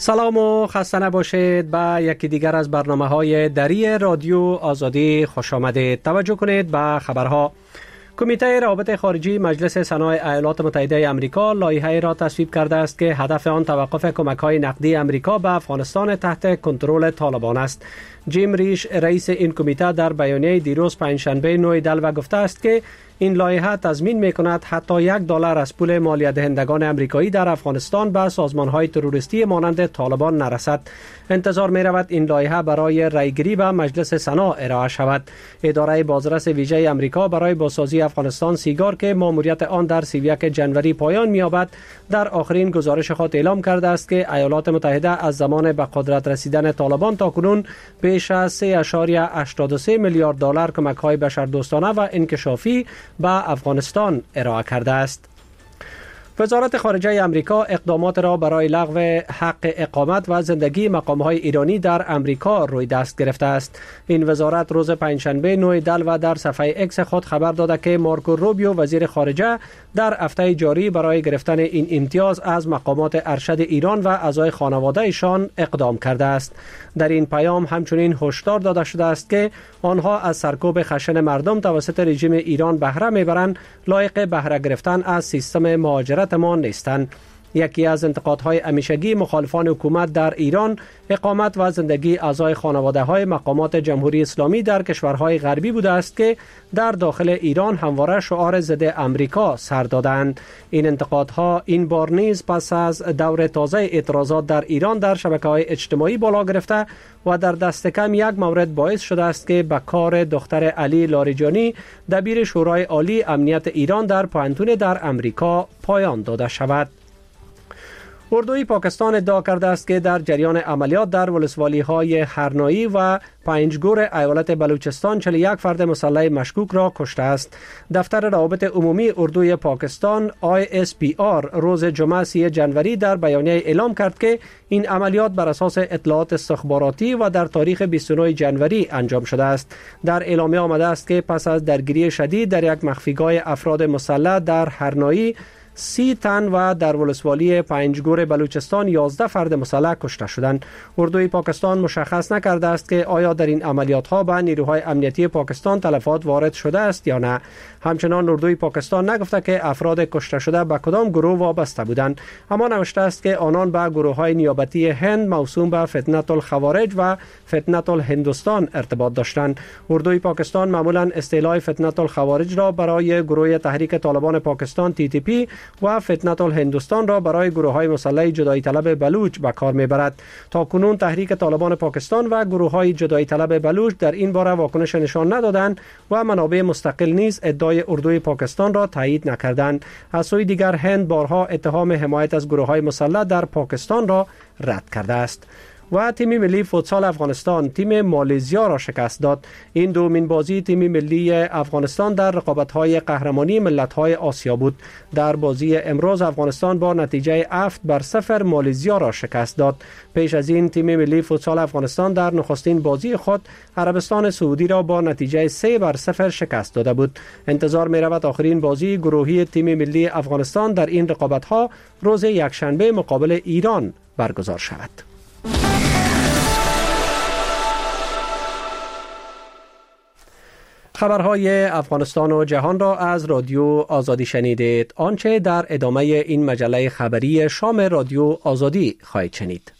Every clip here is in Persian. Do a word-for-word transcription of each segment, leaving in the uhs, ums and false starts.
سلام و خسته نباشید. به یکی دیگر از برنامه‌های دری رادیو آزادی خوش آمدید. توجه کنید به خبرها. کمیته روابط خارجی مجلس سنای ایالات متحده آمریکا لایحه‌ای را تصویب کرده است که هدف آن توقف کمک‌های نقدی آمریکا به افغانستان تحت کنترل طالبان است. جیم ریش رئیس این کمیته در بیانیه دیروز پنجشنبه نو دلو گفته است که این لایحه تضمین می‌کند حتی یک دلار از پول مالیات دهندگان آمریکایی در افغانستان به سازمان‌های تروریستی مانند طالبان نرسد. انتظار می‌رود این لایحه برای رأیگیری به مجلس سنا ارائه شود. اداره بازرس ویژه آمریکا برای بازسازی افغانستان سیگار که ماموریت آن در سی و یک جنوری پایان می‌یابد، در آخرین گزارش خود اعلام کرده است که ایالات متحده از زمان به قدرت رسیدن طالبان تاکنون بیش از سه ممیز هشتاد و سه میلیارد دلار کمک‌های بشردوستانه و انکشافی به افغانستان ارائه کرده است. وزارت خارجه آمریکا اقدامات را برای لغو حق اقامت و زندگی مقام‌های ایرانی در آمریکا روی دست گرفته است. این وزارت روز پنجشنبه نو دلو در صفحه اکس خود خبر داده که مارکو روبیو وزیر خارجه در هفته جاری برای گرفتن این امتیاز از مقامات ارشد ایران و اعضای خانواده ایشان اقدام کرده است. در این پیام همچنین هشدار داده شده است که آنها از سرکوب خشن مردم توسط رژیم ایران بهره میبرند، لایق بهره گرفتن از سیستم مهاجرت ما نیستند. یکی از انتقادهای همیشگی مخالفان حکومت در ایران اقامت و زندگی اعضای خانواده های مقامات جمهوری اسلامی در کشورهای غربی بوده است که در داخل ایران همواره شعار ضد امریکا سر دادند. این انتقادها این بار نیز پس از دور تازه اعتراضات در ایران در شبکه‌های اجتماعی بالا گرفته و در دست کم یک مورد باعث شده است که به کار دختر علی لاریجانی دبیر شورای عالی امنیت ایران در پوهنتون در امریکا پایان داده شود. اردوی پاکستان ادعا کرده است که در جریان عملیات در ولسوالی‌های هرنایی و پنجگور ایالت بلوچستان چهل و یک فرد مسلح مشکوک را کشته است. دفتر روابط عمومی اردوی پاکستان آی اس پی آر روز جمعه سی جنوری در بیانیه اعلام کرد که این عملیات بر اساس اطلاعات استخباراتی و در تاریخ بیست و نه جنوری انجام شده است. در اعلامیه آمده است که پس از درگیری شدید در یک مخفیگاه افراد مسلح در هرنایی سی تن و در ولسوالی پنجگور بلوچستان یازده فرد مسلح کشته شدند. اردوی پاکستان مشخص نکرده است که آیا در این عملیات ها به نیروهای امنیتی پاکستان تلفات وارد شده است یا نه. همچنان اردوی پاکستان نگفته که افراد کشته شده به کدام گروه وابسته بودند، اما نوشته است که آنان به گروه های نیابتی هند موسوم به فتنه الخوارج و فتنه الهندوستان ارتباط داشتند. اردوی پاکستان معمولا اصطلاح فتنه الخوارج را برای گروه تحریک طالبان پاکستان تی تی پی و فتنه الهندوستان را برای گروه‌های مسلح جدایی طلب بلوچ به کار می‌برد. تا کنون تحریک طالبان پاکستان و گروه‌های جدایی طلب بلوچ در این باره واکنش نشان ندادند و منابع مستقل نیز ادعای اردوی پاکستان را تایید نکردند. از سوی دیگر هند بارها اتهام حمایت از گروه‌های مسلح در پاکستان را رد کرده است. و تیم ملی فوتسال افغانستان تیم مالزیا را شکست داد. این دومین بازی تیم ملی افغانستان در رقابت‌های قهرمانی ملت‌های آسیا بود. در بازی امروز افغانستان با نتیجه هفت بر صفر مالزیا را شکست داد. پیش از این تیم ملی فوتسال افغانستان در نخستین بازی خود عربستان سعودی را با نتیجه سه بر صفر شکست داده بود. انتظار می‌رود آخرین بازی گروهی تیم ملی افغانستان در این رقابت‌ها روز یکشنبه مقابل ایران برگزار شود. خبرهای افغانستان و جهان را از رادیو آزادی شنیدید. آنچه در ادامه این مجله خبری شام رادیو آزادی خواهید شنید.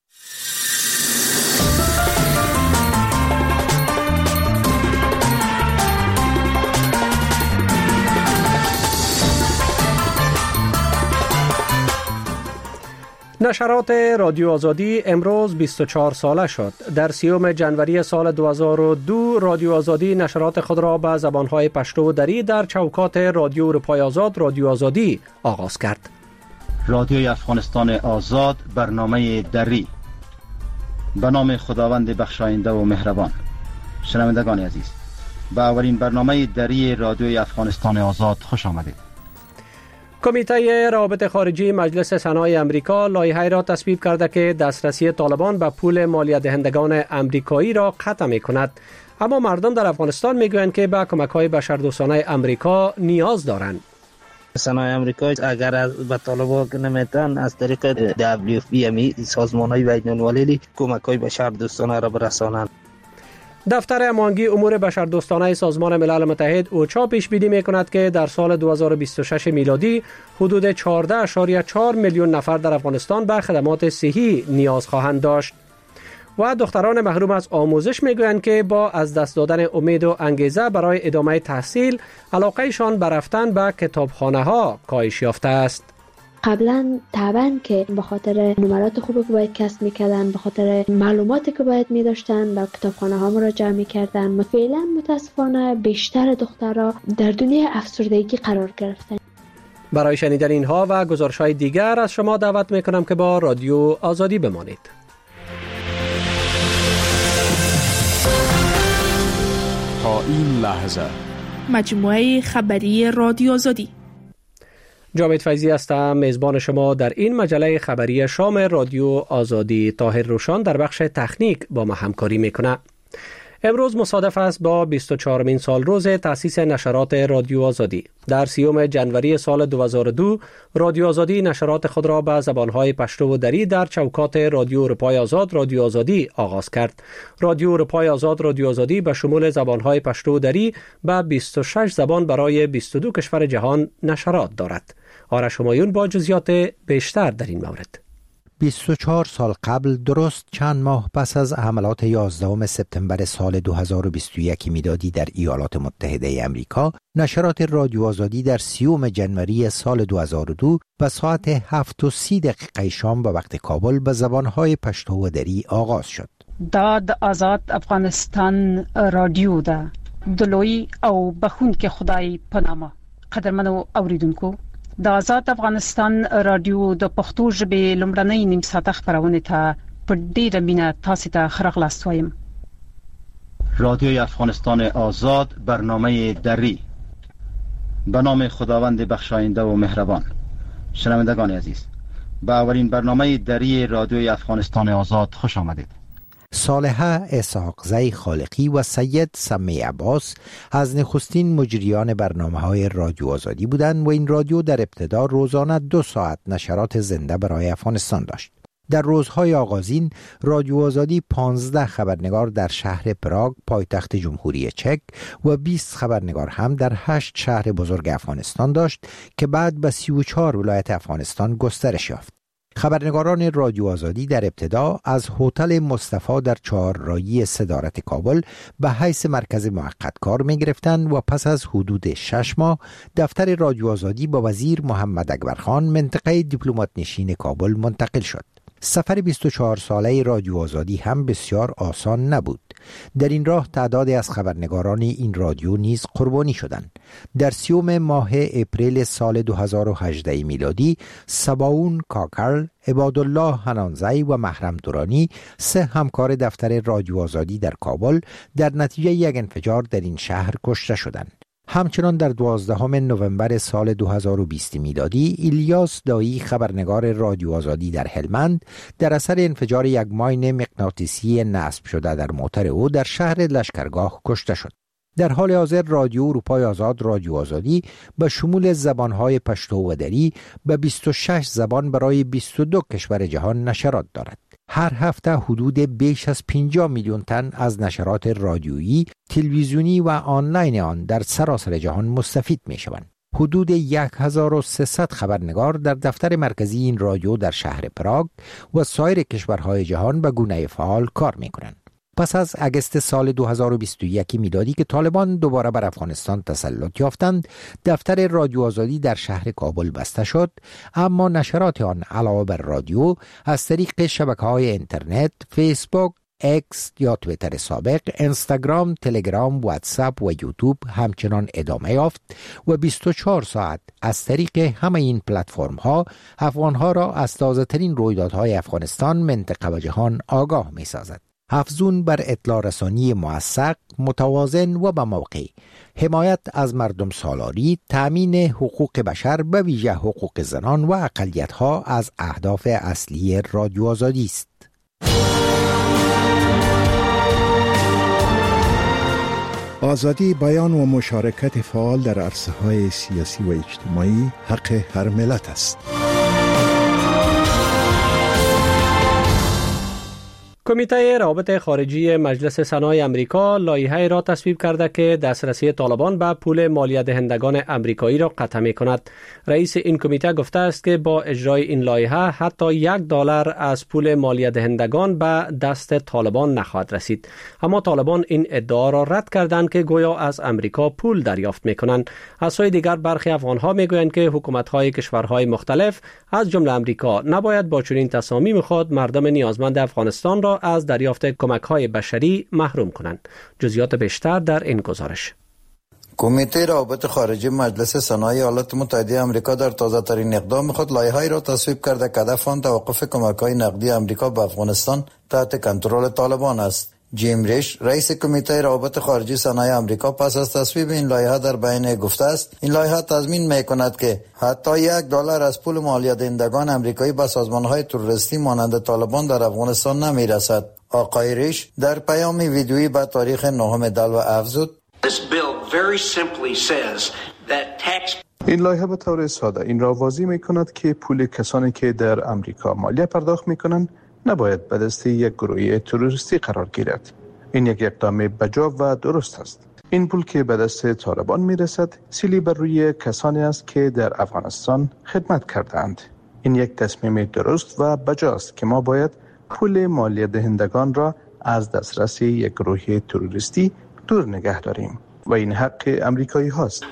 نشرات رادیو آزادی امروز بیست و چهار ساله شد. در سیوم جنوری سال دو هزار و دو رادیو آزادی نشرات خود را به زبانهای پشتو و دری در چوکات رادیو اروپای آزاد رادیو آزادی آغاز کرد. رادیوی افغانستان آزاد برنامه دری. به نام خداوند بخشاینده و مهربان. شنوندگان عزیز، به اولین برنامه دری رادیوی افغانستان آزاد خوش آمدید. کمیته روابط خارجی مجلس سنای آمریکا لایحه‌ای را تصویب کرده که دسترسی طالبان به پول مالیات دهندگان آمریکایی را قطع می‌کند. اما مردم در افغانستان می‌گویند که به کمک‌های بشردوستانه آمریکا نیاز دارند. صنایع آمریکا اگر از به طالبان نمیتن از طریق دبلیو اف پی امی سازمان‌های بین‌المللی کمک‌های بشردوستانه را برسانند. دفتر امانگی امور بشردوستانه سازمان ملل متحد اوچا پیش بینی می‌کند که در سال دو هزار و بیست و شش میلادی حدود چهارده اشاریه چهار میلیون نفر در افغانستان به خدمات صحی نیاز خواهند داشت. و دختران محروم از آموزش میگویند که با از دست دادن امید و انگیزه برای ادامه تحصیل علاقهشان به رفتن به کتابخانه ها کاهش یافته است. قبلا طبعا که به خاطر نمرات خوبی که باید کسب میکردن، به خاطر معلوماتی که باید میداشتن به کتابخانه ها مراجعه میکردن، فعلا متاسفانه بیشتر دخترها در دنیای افسردگی قرار گرفتن. برای شنیدن اینها و گزارش‌های دیگر از شما دعوت میکنم که با رادیو آزادی بمانید. تا این لحظه مجموعه خبری رادیو آزادی. جاوید فیضی هستم، میزبان شما در این مجله خبری شام رادیو آزادی. طاهر روشان در بخش تکنیک با ما همکاری میکنه. امروز مصادف است با بیست و چهارمین سال روز تأسیس نشرات رادیو آزادی. در سیوم جنوری سال دو هزار و دو رادیو آزادی نشرات خود را به زبانهای پشتو و دری در چوکات رادیو اروپای آزاد رادیو آزادی آغاز کرد. رادیو اروپای آزاد رادیو آزادی به شمول زبانهای پشتو و دری به بیست و شش زبان برای بیست و دو کشور جهان نشرات دارد. آرش همایون با جزئیات بیشتر در این مورد. بیست و چهار سال قبل، درست چند ماه پس از حملات یازدهم سپتامبر سال دو هزار و بیست و یک میلادی در ایالات متحده آمریکا، نشرات رادیو آزادی در سیوم جنوری سال دو هزار و دو به ساعت هفت و سی دقیقه شام به وقت کابل به زبانهای پشتو و دری آغاز شد. داد آزاد افغانستان رادیو ده دلوی او بخون که خدای پنامه. قدرمنو اوریدونکو، د آزاد افغانستان رادیو د پښتو ژبې لومړنۍ نیم ساعته خپرونې ته په ډیره مینه تاسو ته ښه راغلاست وایم. رادیوی افغانستان آزاد، برنامه دری. به نام خداوند بخشاینده و مهربان. شنوندگان عزیز، به اولین برنامه دری رادیوی افغانستان آزاد خوش آمدید. صالحه اسحاقزی خالقی و سید سمی عباس از نخستین مجریان برنامه‌های رادیو آزادی بودند و این رادیو در ابتدا روزانه دو ساعت نشرات زنده برای افغانستان داشت. در روزهای آغازین رادیو آزادی پانزده خبرنگار در شهر پراگ پایتخت جمهوری چک و بیست خبرنگار هم در هشت شهر بزرگ افغانستان داشت که بعد به سی و چهار ولایت افغانستان گسترش یافت. خبرنگاران رادیو آزادی در ابتدا از هتل مصطفی در چهارراهی صدارت کابل به حیث مرکز موقت کار می گرفتند و پس از حدود شش ماه دفتر رادیو آزادی با وزیر محمد اکبرخان منطقه دیپلمات نشین کابل منتقل شد. سفر بیست و چهار ساله رادیو آزادی هم بسیار آسان نبود. در این راه تعدادی از خبرنگاران این رادیو نیز قربانی شدند. در سیوم ماه اپریل سال دو هزار و هجده میلادی، سباون کاکر، عبادالله حنانزی و محرم دورانی، سه همکار دفتر رادیو آزادی در کابل، در نتیجه یک انفجار در این شهر کشته شدند. همچنان در دوازدهم نوامبر سال دو هزار و بیست میلادی، ایلیاس دایی خبرنگار رادیو آزادی در هلمند در اثر انفجار یک ماین مغناطیسی نصب شده در موتر او در شهر لشکرگاه کشته شد. در حال حاضر رادیو اروپای آزاد رادیو آزادی به شمول زبانهای پشتو و دری به بیست و شش زبان برای بیست و دو کشور جهان نشرات دارد. هر هفته حدود بیش از پنجاه میلیون تن از نشرات رادیویی، تلویزیونی و آنلاین آن در سراسر جهان مستفید می شوند. حدود هزار و سیصد خبرنگار در دفتر مرکزی این رادیو در شهر پراگ و سایر کشورهای جهان به گونه فعال کار می کنند. پس از اگست سال دو هزار و بیست و یک میلادی که طالبان دوباره بر افغانستان تسلط یافتند، دفتر رادیو آزادی در شهر کابل بسته شد، اما نشرات آن علاوه بر رادیو از طریق شبکه‌های اینترنت، فیسبوک، اکس یا توییتر سابق، اینستاگرام، تلگرام، واتساپ و یوتیوب همچنان ادامه یافت و بیست و چهار ساعت از طریق همه این پلتفرم‌ها افغان‌ها را از تازه‌ترین رویدادهای افغانستان، منطقه و جهان آگاه می‌سازد. افزون بر اطلاع رسانی موثق، متوازن و به موقع، حمایت از مردم سالاری، تأمین حقوق بشر به ویژه حقوق زنان و اقلیت‌ها از اهداف اصلی رادیو آزادی است. آزادی بیان و مشارکت فعال در عرصه‌های سیاسی و اجتماعی حق هر ملت است. کمیته روابط خارجی مجلس سنای امریکا لایحه‌ای را تصویب کرده که دسترسی طالبان به پول مالیه دهندگان امریکایی را قطع می‌کند. رئیس این کمیته گفته است که با اجرای این لایحه حتی یک دلار از پول مالیه دهندگان به دست طالبان نخواهد رسید. اما طالبان این ادعا را رد کردند که گویا از امریکا پول دریافت می‌کنند. از سوی دیگر برخی افغان‌ها می‌گویند که حکومت‌های کشورهای مختلف از جمله امریکا نباید با چنین تصامیم خود مردم نیازمند افغانستان را از دریافت کمک‌های بشری محروم کنند. جزئیات بیشتر در این گزارش. کمیته روابط خارجی مجلس سنای ایالات متحده آمریکا در تازه ترین اقدام خود لایحه‌ای را تصویب کرده که هدف آن توقف کمک‌های نقدی آمریکا به افغانستان تحت کنترل طالبان است. جیم ریش رئیس کمیته روابط خارجی سنای آمریکا پس از تصویب این لایحه در بیانیه گفته است این لایحه تضمین می‌کند که حتی یک دلار از پول مالیه دهندگان آمریکایی به سازمان‌های تروریستی مانند طالبان در افغانستان نمی‌رسد. آقای ریش در پیام ویدیویی به تاریخ نهم دلو افزود: این لایحه به طور ساده این را واضح می‌کند که پول کسانی که در امریکا مالیه پرداخت می‌کنند نباید به دست یک گروه تروریستی قرار گیرد. این یک اقدام بجا و درست است. این پول که به دست طالبان میرسد سیلی بر روی کسانی است که در افغانستان خدمت کردند. این یک تصمیم درست و بجا است که ما باید پول مالیه دهندگان را از دسترس یک گروه تروریستی دور نگه داریم و این حق امریکایی هاست.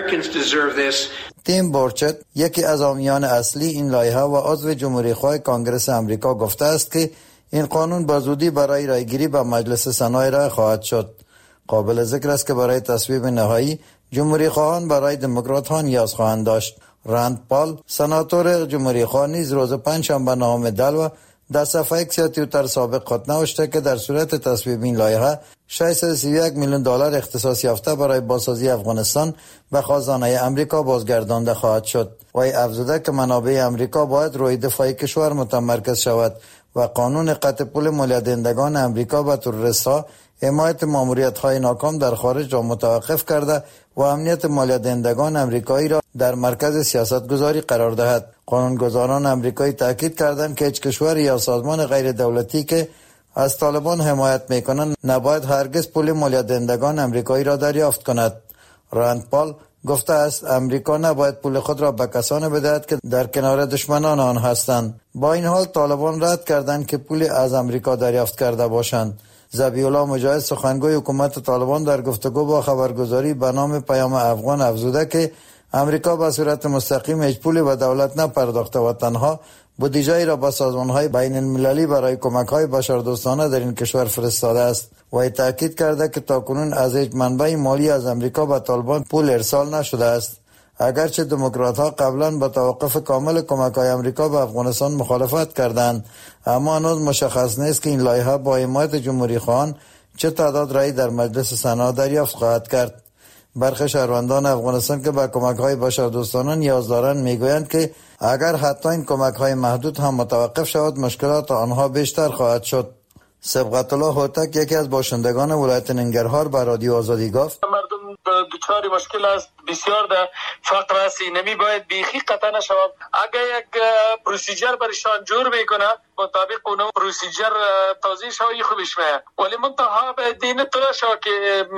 تیم بورچت یکی از حامیان اصلی این لایحه و عضو جمهوری خواه کانگرس امریکا گفته است که این قانون به زودی برای رایگیری به مجلس سنا ارائه خواهد شد. قابل ذکر است که برای تصویب نهایی جمهوری خواهان برای دموکرات ها نیاز خواهند داشت. راند پال سناتور جمهوری خواه نیز روز پنجشنبه نهم دلو در صفحه ایکس توییتر سابق خود نوشته که در صورت تصویب این لایحه ششصد و سی و یک میلیون دلار اختصاص یافته برای بازسازی افغانستان به خزانه امریکا بازگردانده خواهد شد. وی افزوده که منابع امریکا باید روی دفاع کشور متمرکز شود و قانون قطع پول مالیه دهندگان امریکا به تروریست‌ها حمایت ماموریت‌های ناکام در خارج را متوقف کرده و امنیت مالیه دهندگان امریکایی را در مرکز سیاست‌گذاری قرار دهد. قانونگذاران امریکایی تاکید کردند که هیچ کشور یا سازمان غیر دولتی که از طالبان حمایت می‌کنند نباید هرگز پول مالیه دهندگان امریکایی را دریافت کند. راند پال گفته است امریکا نباید پول خود را به کسانی بدهد که در کنار دشمنان آن هستند. با این حال طالبان رد کردند که پول از امریکا دریافت کرده باشند. ذبیح الله مجاهد سخنگوی حکومت طالبان در گفتگو با خبرگزاری به نام پیام افغان افزوده که امریکا به صورت مستقیم هیچ پولی به دولت نپرداخته و تنها بودجه‌ای را به سازمان‌های بین المللی برای کمک‌های بشردوستانه در این کشور فرستاده است. و تاکید کرده که تاکنون از هیچ منبع مالی از امریکا به طالبان پول ارسال نشده است. اگرچه دموکرات‌ها قبلا با توقف کامل کمک‌های امریکا به افغانستان مخالفت کردند، اما هنوز مشخص نیست که این لایحه با حمایت جمهوری خواهان چه تعداد رای در مجلس سنا دریافت خواهد کرد. برخی شهروندان افغانستان که به کمک‌های بشردوستانه نیاز دارند میگویند که اگر حتی این کمک‌های محدود هم متوقف شود مشکلات آنها بیشتر خواهد شد. سبقت الله هوتک یکی از باشندگان ولایت ننگرهار به رادیو آزادی گفت: مردم دچار مشکل است، بسیار در فقر است، نمی باید بیخی قطع نشود. اگر یک پروسیجر برشان جور میکنه مطابق اون پروسیجر توضیح شوی خوبش میاد، ولی منتها به دین طور شود که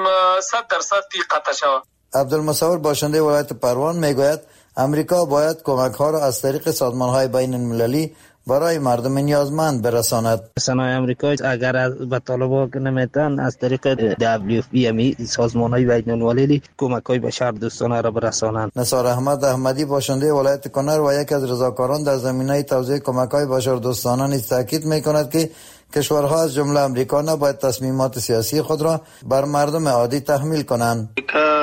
صد درصد قطع شود. عبدالمصور باشنده ولایت پروان میگوید امریکا باید کمک‌ها را از طریق سازمان‌های بین المللی برای مردم نیازمند برساند. سنای امریکا اگر از به طالبان نمیتن از طریق دبلیو اف پی امی سازمان‌های بین المللی کمک‌های بشر دوستانه را برسانند. نثار احمد احمدی باشنده ولایت کنر و یک از رضاکاران در زمینه توزیع کمک‌های بشر دوستانه نیز تاکید می‌کند که کشورها از جمله امریکا نباید تصمیمات سیاسی خود را بر مردم عادی تحمیل کنند.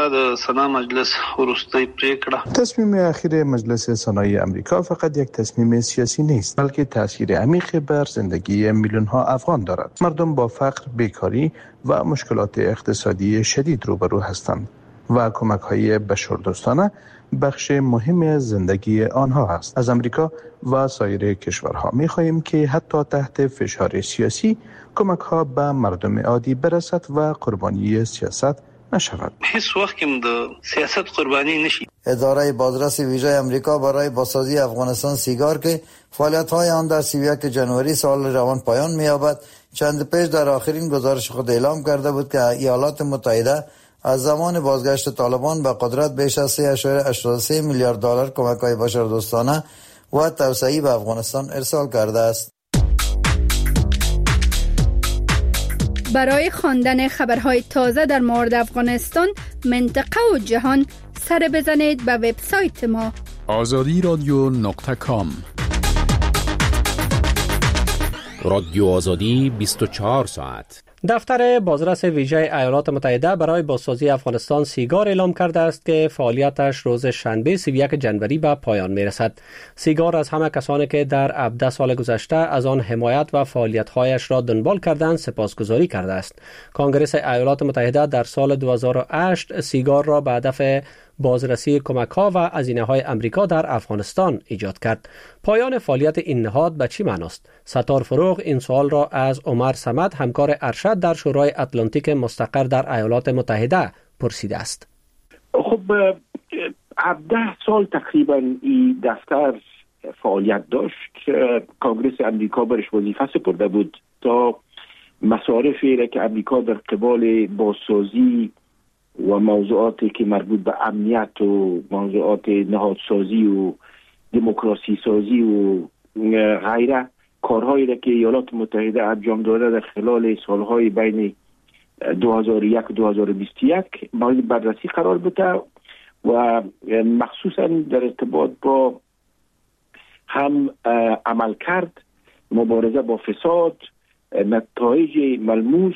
تصمیم اخیر مجلس سنای امریکا فقط یک تصمیم سیاسی نیست، بلکه تاثیر عمیق بر زندگی میلیون ها افغان دارد. مردم با فقر، بیکاری و مشکلات اقتصادی شدید روبرو هستند و کمک‌های بشردوستانه بخش مهمی از زندگی آنها است. از امریکا و سایر کشورها می‌خواهیم که حتی تحت فشار سیاسی کمک‌ها به مردم عادی برسد و قربانی سیاست نشود. هیچ وقت که سیاست قربانی نشی. اداره بازرس ویژه امریکا برای بازسازی افغانستان سیگار که فعالیت‌های آن در سی و یک جنوری سال روان پایان می‌یابد، چند پیش در آخرین گزارش خود اعلام کرده بود که ایالات متحده از زمان بازگشت طالبان به قدرت بیش از سه ممیز هشتاد و سه میلیارد دلار کمک‌های بشردوستانه و توسعه‌ای به افغانستان ارسال کرده است. برای خواندن خبرهای تازه در مورد افغانستان، منطقه و جهان، سر بزنید به وبسایت ما آزادی رادیو نقطه کام. رادیو آزادی بیست و چهار ساعت. دفتر بازرس ویژه ایالات متحده برای بازسازی افغانستان سیگار اعلام کرده است که فعالیتش روز شنبه سی و یک جنوری به پایان میرسد. سیگار از همه کسانی که در هفده سال گذشته از آن حمایت و فعالیت‌هایش را دنبال کردند سپاسگزاری کرده است. کنگره ایالات متحده در سال دو هزار و هشت سیگار را به هدف بازرسی کمک‌ها و هزینه‌های امریکا در افغانستان ایجاد کرد. پایان فعالیت این نهاد به چی معناست؟ ستار فروغ این سوال را از عمر صمد، همکار ارشد در شورای اتلانتیک مستقر در ایالات متحده پرسیده است. خب هفده سال تقریبا این دفتر فعالیت داشت. کنگره امریکا برش وظیفه سپرده بود تا مصارفی را که امریکا در قبال بازسازی و موضوعاتی که مربوط به امنیت و موضوعات نهادسازی و دموکراسی سازی و غیره کارهایی را که ایالات متحده انجام داده در خلال سالهای بین دو هزار و یک و دو هزار و بیست و یک مورد بررسی قرار بده و مخصوصا در ارتباط با هم عمل کرد، مبارزه با فساد، نتایج ملموس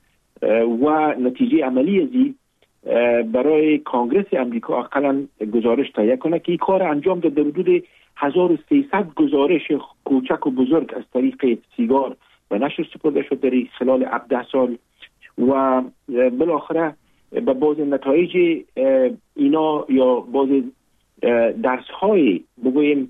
و نتیجه عملی ازی برای کنگره امریکا اقلا گزارش تهیه کنه که این کار انجام داد. در حدود هزار و سیصد گزارش کوچک و بزرگ از طریق سیگار و نشر سپرده شد در خلال هفده سال و بالاخره به باز نتایج اینا یا باز درس های بگویم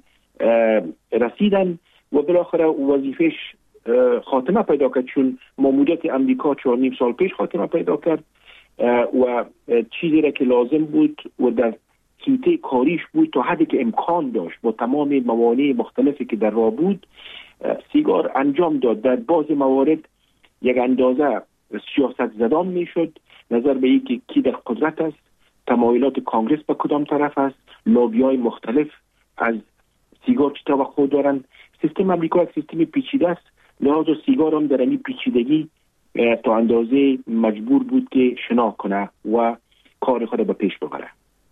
رسیدن و بالاخره وظیفش خاتمه پیدا کرد، چون ماموریت امریکا چهار نیم سال پیش خاتمه پیدا کرد و چیزی را که لازم بود و در کیته کاریش بود تا حدی که امکان داشت با تمام موانع مختلفی که در راه بود سیگار انجام داد. در بعض موارد یک اندازه سیاست زدان می شد نظر به اینکه کی در قدرت است، تمایلات کانگرس به کدام طرف است، لابی های مختلف از سیگار چه توقع دارند. سیستم امریکا یک سیستم پیچیده است، لحاظ سیگار هم در این پیچیدگی تا اندازه مجبور بود که شنا کنه و کار خود به پیش ببره.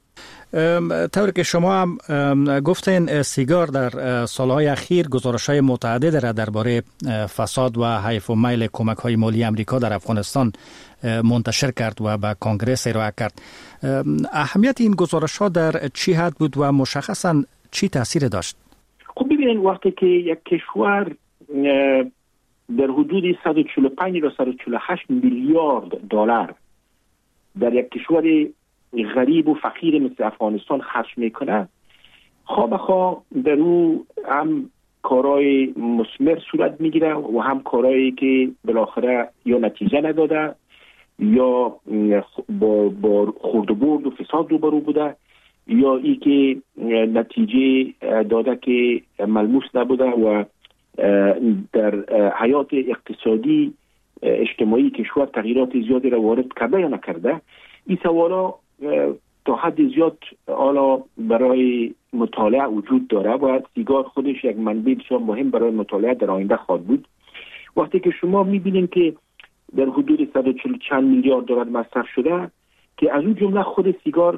طوری که شما هم گفتین سیگار در سالهای اخیر گزارش‌های متعدد را درباره فساد و حیف و میل کمک‌های مالی امریکا در افغانستان منتشر کرد و به کنگره ارائه کرد. اهمیت این گزارش‌ها در چی حد بود و مشخصاً چی تاثیر داشت؟ خب ببینید وقتی که یک کشور در حدود صد و چهل و پنج تا صد و چهل و هشت میلیارد دلار در یک کشور غریب و فقیر مثل افغانستان خرج میکنه، خواه بخواه در او هم کارهای مثمر صورت میگیره و هم کارهایی که بالاخره یا نتیجه نداده یا با, با خورد و برد و فساد روبرو بوده یا ای که نتیجه داده که ملموس نبوده و در حیات اقتصادی اجتماعی کشور تغییرات زیادی را وارد کرده یا نکرده. این سوالا تا حد زیاد حالا برای مطالعه وجود داره و سیگار خودش یک منبع بسیار مهم برای مطالعه در آینده خواهد بود. وقتی که شما میبینید که در حدود صد و چهل چند میلیارد دلار مصرف شده که از اون جمله خود سیگار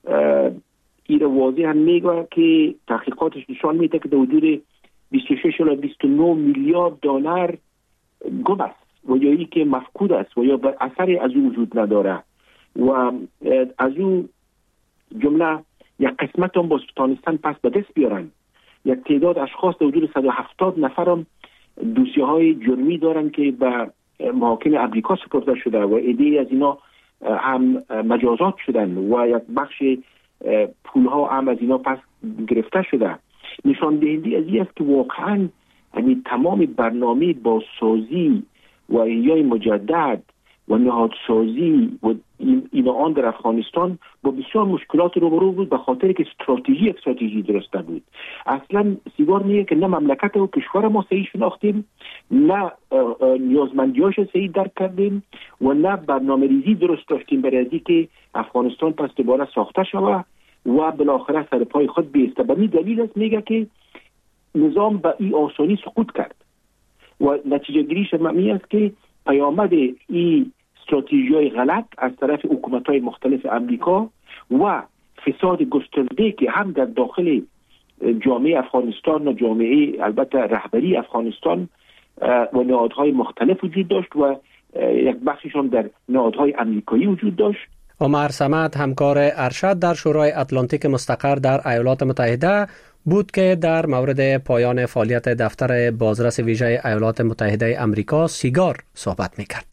این واضح هم میگه که تحقیقاتش نشان میده که در حدود بیست و شش الی بیست و نه میلیارد دلار گم است و یا ای که مفقود است و یا بر اثری از او وجود نداره و از او جمله یک قسمت هم با تانستن پس به دست بیارن. یک تعداد اشخاص در حدود صد و هفتاد نفر هم دوسیه های جرمی دارن که به محاکم امریکا سپرده شده و عده‌ای از اینا هم مجازات شدن و یک بخش پولها هم از اینا پس گرفته شده. نشان دهنده از این است که واقعا یعنی تمام برنامه بازسازی و احیای مجدد و نهادسازی و این آن در افغانستان با بسیار مشکلات روبرو بود، به خاطر که استراتژی استراتژی درست نبود. اصلا سیگار میگه که نه مملکت و کشور ما صحیح شناختیم، نه نیازمندیاش صحیح درک کردیم و نه برنامه‌ریزی درست داشتیم برای اینکه افغانستان پس دوباره ساخته شود و بالاخره سر پای خود بیسته. به این دلیل است میگه که نظام به این آسانی سقوط کرد و نتیجه گیریش می است که پیامد این استراتژی‌های غلط از طرف حکومت‌های مختلف امریکا و فساد گسترده که هم در داخل جامعه افغانستان و جامعه البته رهبری افغانستان و نهادهای مختلف وجود داشت و یک بخششان در نهادهای امریکایی وجود داشت. عمر صمد، همکار ارشد در شورای اتلانتیک مستقر در ایالات متحده بود که در مورد پایان فعالیت دفتر بازرس ویژه ایالات متحده امریکا سیگار صحبت می‌کرد.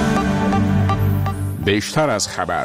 بیشتر از خبر.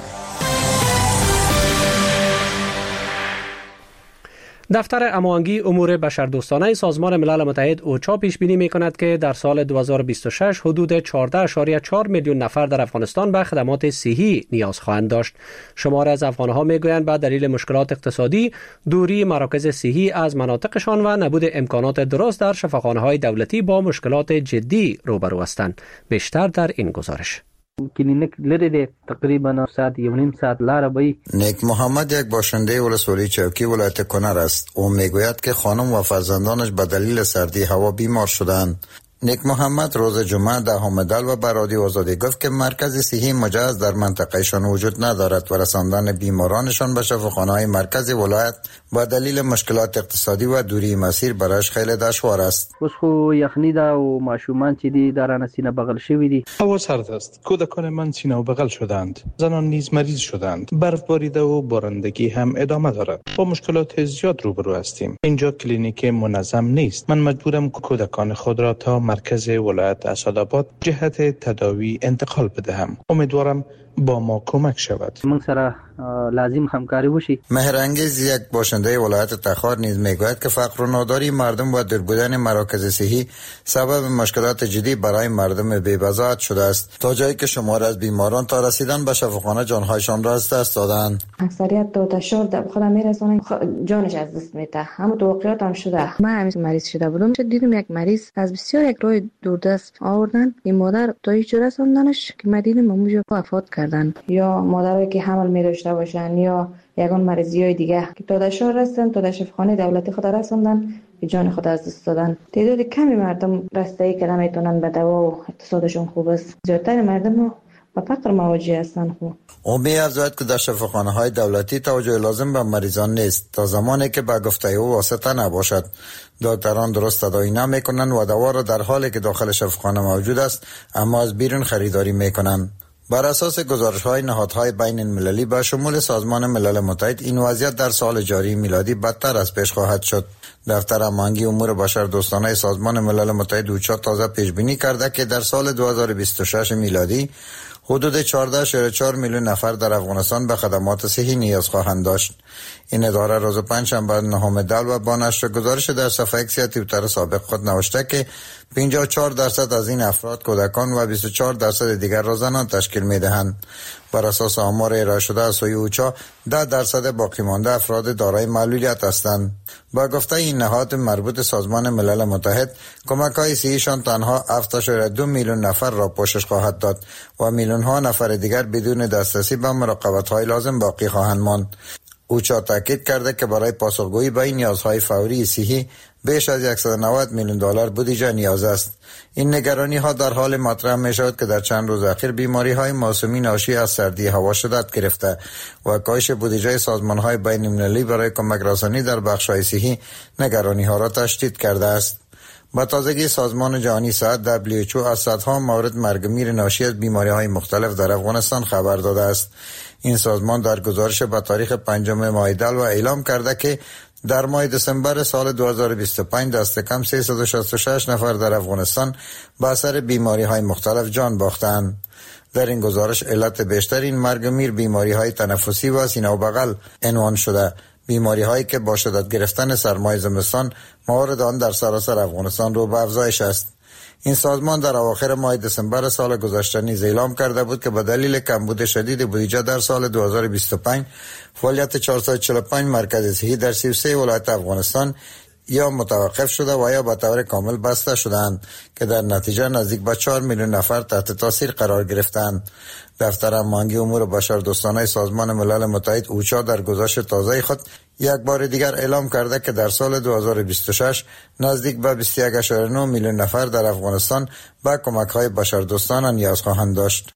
دفتر اموانگی امور بشردوستانه سازمان ملل متحد اوچا پیش بینی می‌کند که در سال دو هزار و بیست و شش حدود چهارده ممیز چهار میلیون نفر در افغانستان به خدمات صحی نیاز خواهند داشت. شمار از افغان‌ها می‌گویند به دلیل مشکلات اقتصادی، دوری مراکز صحی از مناطقشان و نبود امکانات درست در شفاخانه‌های دولتی با مشکلات جدی روبرو هستند. بیشتر در این گزارش. کلینیک لري دی تقریبا ساعت یو نیم ساعت لاره بایی. نیک محمد یک باشنده ولسوالی چوکی ولایت کنر است. او میگوید که خانم و فرزندانش به دلیل سردی هوا بیمار شدند. نیک محمد روز جمعه دهم دلو به رادیو آزادی گفت که مرکز صحی مجهز در منطقهشان وجود ندارد و رساندن بیمارانشان به شفاخانه‌های مرکز ولایت با دلیل مشکلات اقتصادی و دوری مسیر برایش خیلی دشوار است. اوس خو یخنی ده و ماشومان چې دي درانه سینه بغل شوی دي. هوا سرد است. کودکان من سینه بغل شدند. زنان نیز مریض شدند. برف باریده و بارندگی هم ادامه دارد. با مشکلات زیاد روبرو هستیم. اینجا کلینیک منظم نیست. من مجبورم کودکان خود را تا مرکز ولایت اسدآباد جهت تداوی انتقال بدهم. امیدوارم با ما کمک شود. من سره لازم همکاری وشي. مهرانگیز یک باشنده ولایت تخار نیز میگوید که فقر و ناداری مردم و دور بودن مراکز صحی سبب مشکلات جدی برای مردم بی‌بضاعت شده است، تا جایی که شمار از بیماران تا رسیدن به شفاخانه جانهایشان را از دست دادند. اکثریت دو تا شورد خودم میرسونن جانش از دست میده. همون واقعیت هم شده. من همیشه مریض شده بودم، دیدم یک مریض از بسیار یک راه دوردست آوردن، این مادر تا هیچ جا رسوندنش که مدینه ماموجو وفات کردن، یا مادرایی که حمل می‌داشته باشن یا یگان مریضی‌های دیگه که تا دشار رسیدن تا شفاخانه دولتی خود رسوندن به جان خود از دست دادن. تعداد کمی مردم رسته‌ای که نمیتونن به دوا و اقتصادشون خوب است. زیادتر مردم با فقر مواجه هستند. خوب او می‌افزاید که در شفاخانه‌های دولتی توجه لازم به مریضان نیست تا زمانی که به گفته او واسطه نباشد. دکتران درست تداوی نمی‌کنند و دوا را در حالی که داخل شفاخانه موجود است اما از بیرون خریداری می‌کنند. بر اساس گزارش‌های نهادهای بین المللی با شمول سازمان ملل متحد این وضعیت در سال جاری میلادی بدتر از پیش خواهد شد. دفتر اموانگی امور بشردوستانه سازمان ملل متحد اوچا تازه پیش بینی کرده که در سال دو هزار و بیست و شش میلادی حدود چهارده ممیز چهار میلیون نفر در افغانستان به خدمات صحی نیاز خواهند داشت. این اداره روز پنجشنبه نهم دلو با نشر گزارش در صفحه اکس توییتر سابق خود نوشته که پنجاه و چهار درصد از این افراد کودکان و بیست و چهار درصد دیگر را زنان تشکیل می‌دهند. بر اساس آمار ارائه شده از سوی اوچا ده درصد باقی مانده افراد دارای معلولیت هستند. با گفته این نهاد مربوط سازمان ملل متحد کمک‌های صحیشان تنها هفت ممیز دو میلیون نفر را پوشش خواهد داد و میلیون‌ها نفر دیگر بدون دسترسی به مراقبت‌های لازم باقی خواهند ماند. اوچا تاکید کرده که برای پاسخگویی به این نیازهای فوری صحی بیش از صد و نود میلیون دلار بودجه نیاز است. این نگرانی ها در حال مطرح می شود که در چند روز اخیر بیماری های موسمی ناشی از سردی هوا شدت گرفته و کاهش بودجه سازمان های بین المللی برای کمک رسانی در بخش های صحی نگرانی ها را تشدید کرده است. با تازگی سازمان جهانی صحت دبلیو اچ او از صدها مورد مرگ و میر ناشی از بیماری های مختلف در افغانستان خبر داده است. این سازمان در گزارش با تاریخ پنجم ماه دلو اعلام کرده که در ماه دسامبر سال دو هزار و بیست و پنج دست کم سیصد و شصت و شش نفر در افغانستان به اثر بیماری های مختلف جان باختند. در این گزارش علت بیشتر این مرگ و میر بیماری های تنفسی و سینه و بغل عنوان شده، بیماری هایی که با شدت گرفتن سرمای زمستان موارد آن در سراسر افغانستان رو به افزایش است. این سازمان در اواخر ماه دسامبر سال گذشته نیز اعلام کرده بود که به دلیل کمبود شدید بودجه در سال دو هزار و بیست و پنج فعالیت چهارصد و چهل و پنج مرکز صحی در سی و سه ولایت افغانستان یا متوقف شده و یا به طور کامل بسته شدند که در نتیجه نزدیک به چهار میلیون نفر تحت تاثیر قرار گرفتند. دفتر هماهنگی امور بشردوستانه سازمان ملل متحد اوچا در گزارش تازه خود یک بار دیگر اعلام کرده که در سال دو هزار و بیست و شش نزدیک به بیست و یک ممیز نه میلیون نفر در افغانستان به کمک‌های بشردوستانه نیاز خواهند داشت.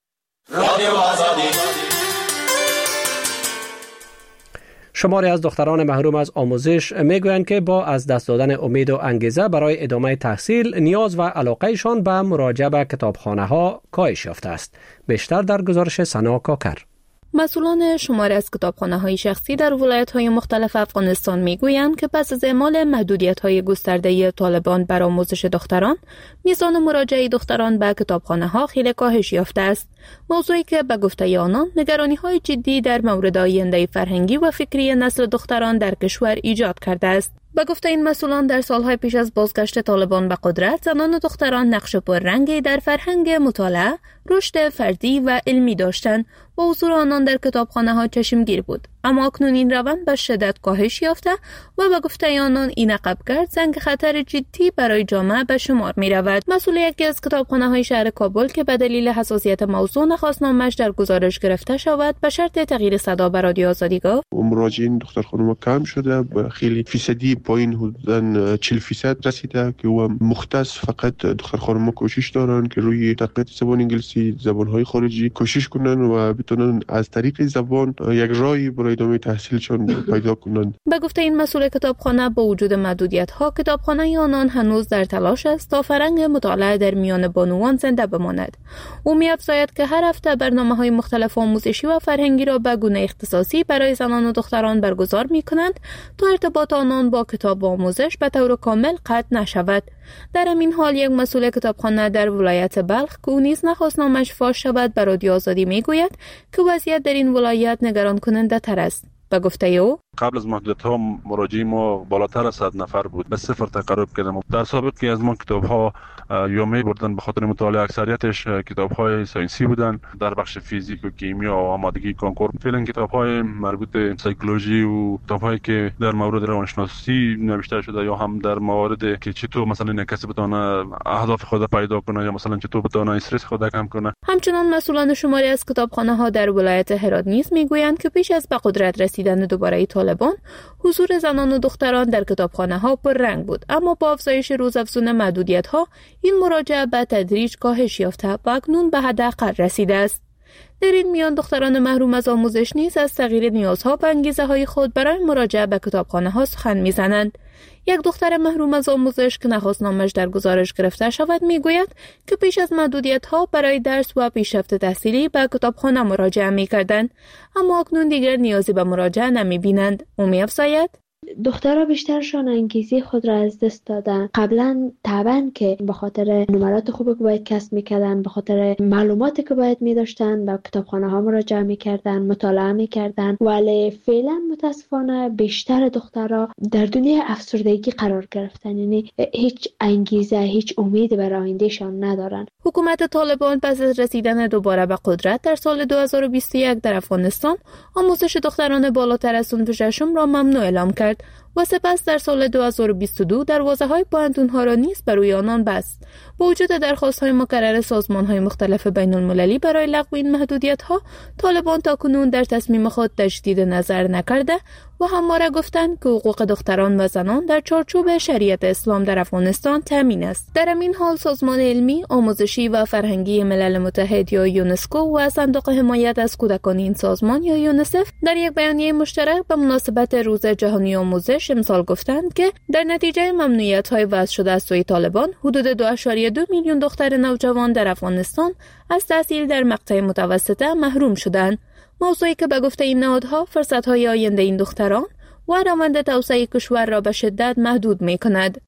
شماری از دختران محروم از آموزش میگویند که با از دست دادن امید و انگیزه برای ادامه تحصیل نیاز و علاقهشان به مراجعه به کتابخانه ها کاهش یافته است. بیشتر در گزارش سنا کاکر. مسئولان شماری از کتابخانه‌های شخصی در ولایت‌های مختلف افغانستان میگویند که پس از اعمال محدودیت‌های گسترده طالبان بر آموزش دختران، میزان مراجعه دختران به کتابخانه‌ها خیلی کاهش یافته است. موضوعی که به گفته آنان نگرانی‌های جدی در مورد آینده فرهنگی و فکری نسل دختران در کشور ایجاد کرده است. به گفته این مسئولان در سالهای پیش از بازگشت طالبان به قدرت، زنان و دختران نقش پررنگی در فرهنگ مطالعه، رشد فردی و علمی داشتند و حضور آنان در کتابخانه‌ها چشمگیر بود. اما اکنون این روند به شدت کاهش یافته و به گفته آنان این عقبگرد زنگ خطر جدی برای جامعه به شمار می رود. مسئول یکی از کتابخانه‌های شهر کابل که به دلیل حساسیت موضوع نخواست نامش در گزارش گرفته شود، به شرط تغییر صدا به رادیو آزادی گفت: مراجعین دختر خانم کم شده، خیلی فیصدی پایین حدوداً چهل فیصد رسیده که و مختص فقط دختر خانم کوشش دارن که روی تقویت زبان انگلیسی، زبان‌های خارجی کوشش کنن و بتونن از طریق زبان یک راهی برای ادامه تحصیلشان پیدا کنند. به گفته این مسئول کتابخانه، با وجود محدودیت‌ها، کتابخانه آنان هنوز در تلاش است تا فرهنگ مطالعه در میان بانوان زنده بماند. او می‌افزاید که هر هفته برنامه‌های مختلف آموزشی و فرهنگی را به گونه اختصاصی برای زنان و دختران برگزار می‌کنند تا ارتباط آنان با کتاب و آموزش به طور کامل قطع نشود. در همین حال یک مسئول کتابخانه در ولایت بلخ که او نیز نخواست نامش فاش شود به رادیو آزادی میگوید که وضعیت در این ولایت نگران کننده تر است. به گفته او، قبل از محدودیت ها مراجعین ما بالاتر از صد نفر بود، به صفر تقرب کردیم. در سابق که از ما کتاب ها یومی بردن به خاطر مطالعه، اکثریتش کتاب های ساینسی بودن در بخش فیزیک و کیمیا و آمادگی کنکور. فعلا کتاب های مربوط به سایکولوژی و کتاب هایی که در مورد روانشناسی نوشته شده یا هم در موارد که چطور مثلا کسی بتونه اهداف خود پیدا کنه یا مثلا چطور بتونه استرس خود کم کنه. همچنان مسئولان شماری از کتابخانه ها در ولایت هرات نیز میگویند که پیش از به قدرت رسیدن دوباره طالبان، حضور زنان و دختران در کتابخانه ها پر رنگ بود، اما با افزایش روزافزون محدودیت ها این مراجعه به تدریج کاهش یافته و اکنون به حداقل رسیده است. در این میان دختران محروم از آموزش نیز از تغییر نیازها و انگیزه های خود برای مراجعه به کتابخانه ها سخن میزنند. یک دختر محروم از آموزش که نخواست نامش در گزارش گرفته شود میگوید که پیش از محدودیت ها برای درس و پیشرفت تحصیلی به کتابخانه مراجعه میکردند، اما اکنون دیگر نیازی به مراجعه نمیبینند. او می‌افزاید: دخترها بیشترشان انگیزه خود را از دست دادن. قبلا طبعا که به خاطر نمرات خوبی که باید کسب میکردن، به خاطر معلوماتی که باید میداشتن، به کتابخانه ها مراجعه میکردن، مطالعه میکردن، ولی فعلا متاسفانه بیشتر دخترها در دنیای افسردگی قرار گرفتن، یعنی هیچ انگیزه، هیچ امیدی برای آیندهشان ندارن. حکومت طالبان پس از رسیدن دوباره به قدرت در سال دو هزار و بیست و یک در افغانستان، آموزش دختران بالاتر از صنف ششم را ممنوع اعلام کرد و سپس در سال دو هزار و بیست و دو دروازه‌های پوهنتون‌ها را نیز برای آنان بست. با وجود درخواست‌های مکرر سازمان‌های مختلف بین‌المللی برای لغو این محدودیت‌ها، طالبان تاکنون در تصمیم خود تجدید نظر نکرده و همواره گفتند که حقوق دختران و زنان در چارچوب شریعت اسلام در افغانستان تامین است. در همین حال سازمان علمی، آموزشی و فرهنگی ملل متحد یا یونسکو و صندوق حمایت از کودکان این سازمان یا یونیسف در یک بیانیه مشترک به مناسبت روز جهانی آموزش امسال گفتند که در نتیجه ممنوعیت‌های وضع شده از سوی طالبان، حدود دو ممیز دو میلیون دختر نوجوان در افغانستان از تحصیل در مقطع متوسطه محروم شدند. موضوعی که به گفته این نهادها فرصت‌های آینده این دختران و روند توسعه کشور را به شدت محدود می‌کند.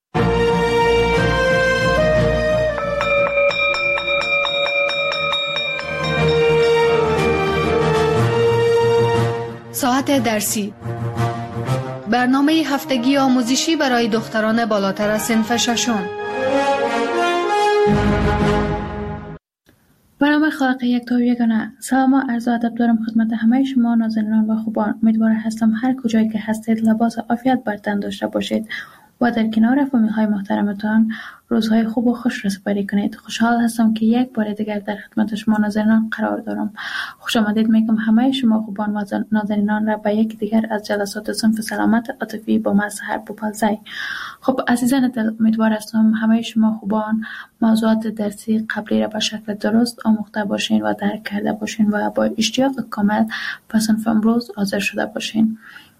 ساعت درسی، برنامه هفتگی آموزشی برای دختران بالاتر از صنف ششم. به نام خالق یکتا و یگانه. سلام و عرض ادب دارم خدمت همه شما نازنینان و خوبان. امیدوار هستم هر کجایی که هستید لباس عافیت بر تن داشته باشید و در کنار فامیل های محترمتان روزهای خوب و خوش را سپری کنید. خوشحال هستم که یک بار دیگر در خدمت شما ناظرینان قرار دارم. خوش آمدید میگم همه شما خوبان و ناظرینان را به یک دیگر از جلسات صنف سلامت عاطفی با من سحر بوپلزی. خب عزیزان دل، امیدوار هستم همه شما خوبان موضوعات درسی قبلی را به شکل درست آموخته باشین و درک کرده باشین و با اشتیاق کامل به صنف امروز حاضر شده باشین.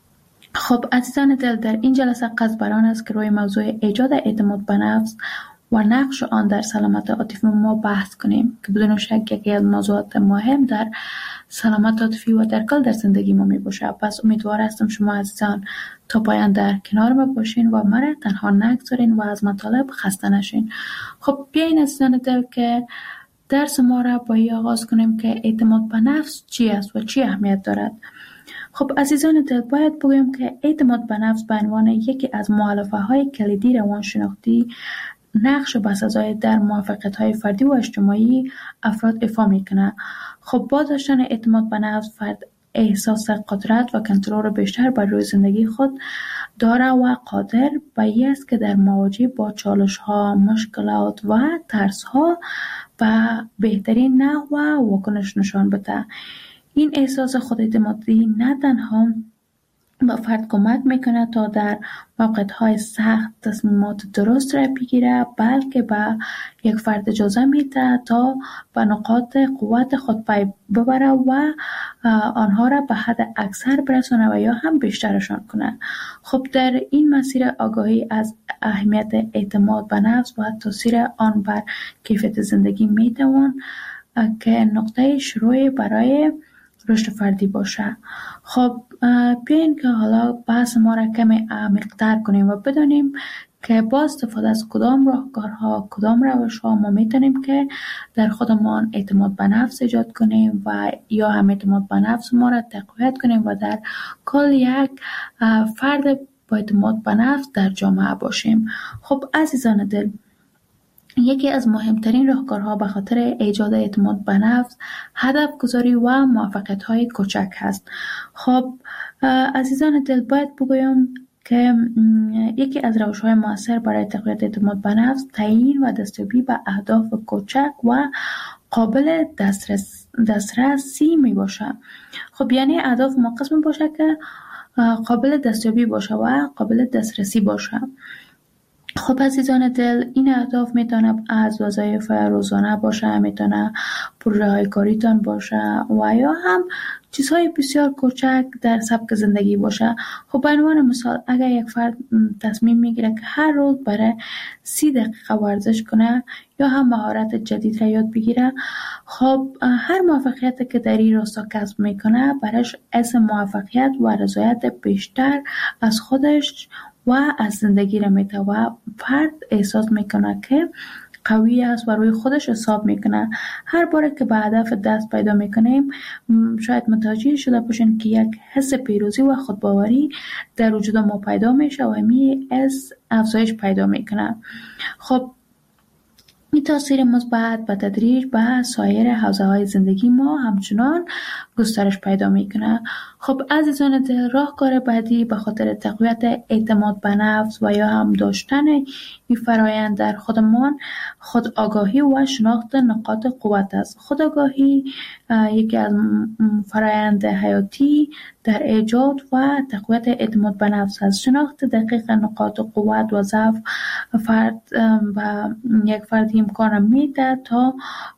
خب عزیزان دل، در این جلسه قصد بر آن است که روی موضوع ایجاد اعتماد به نفس و نقش آن در سلامت عاطفی ما بحث کنیم که بدون شک یکی از موضوعات مهم در سلامت عاطفی و در کل در زندگی ما می باشه. پس امیدوار هستم شما عزیزان تا پایان در کنار ما باشین و مرا تنها نگذارین و از مطالب خسته نشین. خب بیاین عزیزان دل که درس ما را با این آغاز کنیم که اعتماد به نفس چی است و چی اهمیت دارد. خب عزیزان دل، باید بگویم که اعتماد به نفس به عنوان یکی از مؤلفه های کلیدی روانشناختی نقش بسزای در موفقیت های فردی و اجتماعی افراد ایفا میکنه. خب با داشتن اعتماد به نفس فرد احساس قدرت و کنترل بیشتر بر روی زندگی خود داره و قادر به این است که در مواجهه با چالش ها، مشکلات و ترس ها و بهترین نحو واکنش نشان بده. این احساس خوداعتمادی نه تنها به فرد کمک میکنه تا در موقعیت‌های سخت تصمیمات درست را بگیره، بلکه به یک فرد اجازه میده تا به نقاط قوت خود پی ببره و آنها را به حد اکثر برسونه و یا هم بیشترشان کنه. خب در این مسیر آگاهی از اهمیت اعتماد به نفس و تاثیر آن بر کیفیت زندگی میتوان که نقطه شروع برای رشد فردی باشه. خب بیاین که حالا بحث ما را کمی عمیق‌تر کنیم و بدانیم که با استفاده از کدام راهکارها، کدام روش‌ها ما میتونیم که در خودمان اعتماد به نفس ایجاد کنیم و یا هم اعتماد به نفس ما را تقویت کنیم و در کل یک فرد با اعتماد به نفس در جامعه باشیم. خب عزیزان دل، یکی از مهمترین راهکارها به خاطر ایجاد اعتماد به نفس هدف گذاری و موفقیت های کوچک هست. خب عزیزان دل، باید بگویم که یکی از روش های مؤثر برای تقویت اعتماد به نفس تعیین و دستیابی به اهداف کوچک و قابل دسترس دسترسی می باشه. خب یعنی اهداف ما قسم باشه که قابل دستیابی باشه و قابل دسترسی باشه. خب عزیزان دل، این اهداف میتونه از وظایف روزانه باشه، میتونه پروژه های کاریتان باشه و یا هم چیزهای بسیار کوچک در سبک زندگی باشه. خب به عنوان مثال اگر یک فرد تصمیم میگیره که هر روز برای سی دقیقه ورزش کنه یا هم مهارت جدید را یاد بگیره، خب هر موفقیت که در این راستا کسب میکنه برایش اسم موفقیت و رضایت بیشتر از خودش و از زندگی را میده و فرد احساس میکنه که قوی است و روی خودش حساب میکنه. هر باره که به هدف دست پیدا میکنیم شاید متوجه شده باشین که یک حس پیروزی و خودباوری در وجود ما پیدا میشه و همین از افزایش پیدا میکنه. خب این تاثیر مثبت به تدریج به سایر حوزه‌های زندگی ما همچنان گسترش پیدا میکنه. خب عزیزان دل، راهکار بعدی به خاطر تقویت اعتماد به نفس و یا هم داشتن این فرایند در خودمان خود آگاهی و شناخت نقاط قوت است. خود آگاهی یکی از فرایند حیاتی در ایجاد و تقویت اعتماد به نفس است. شناخت دقیق نقاط قوت و ضعف فرد و یک فرد امکان میده تا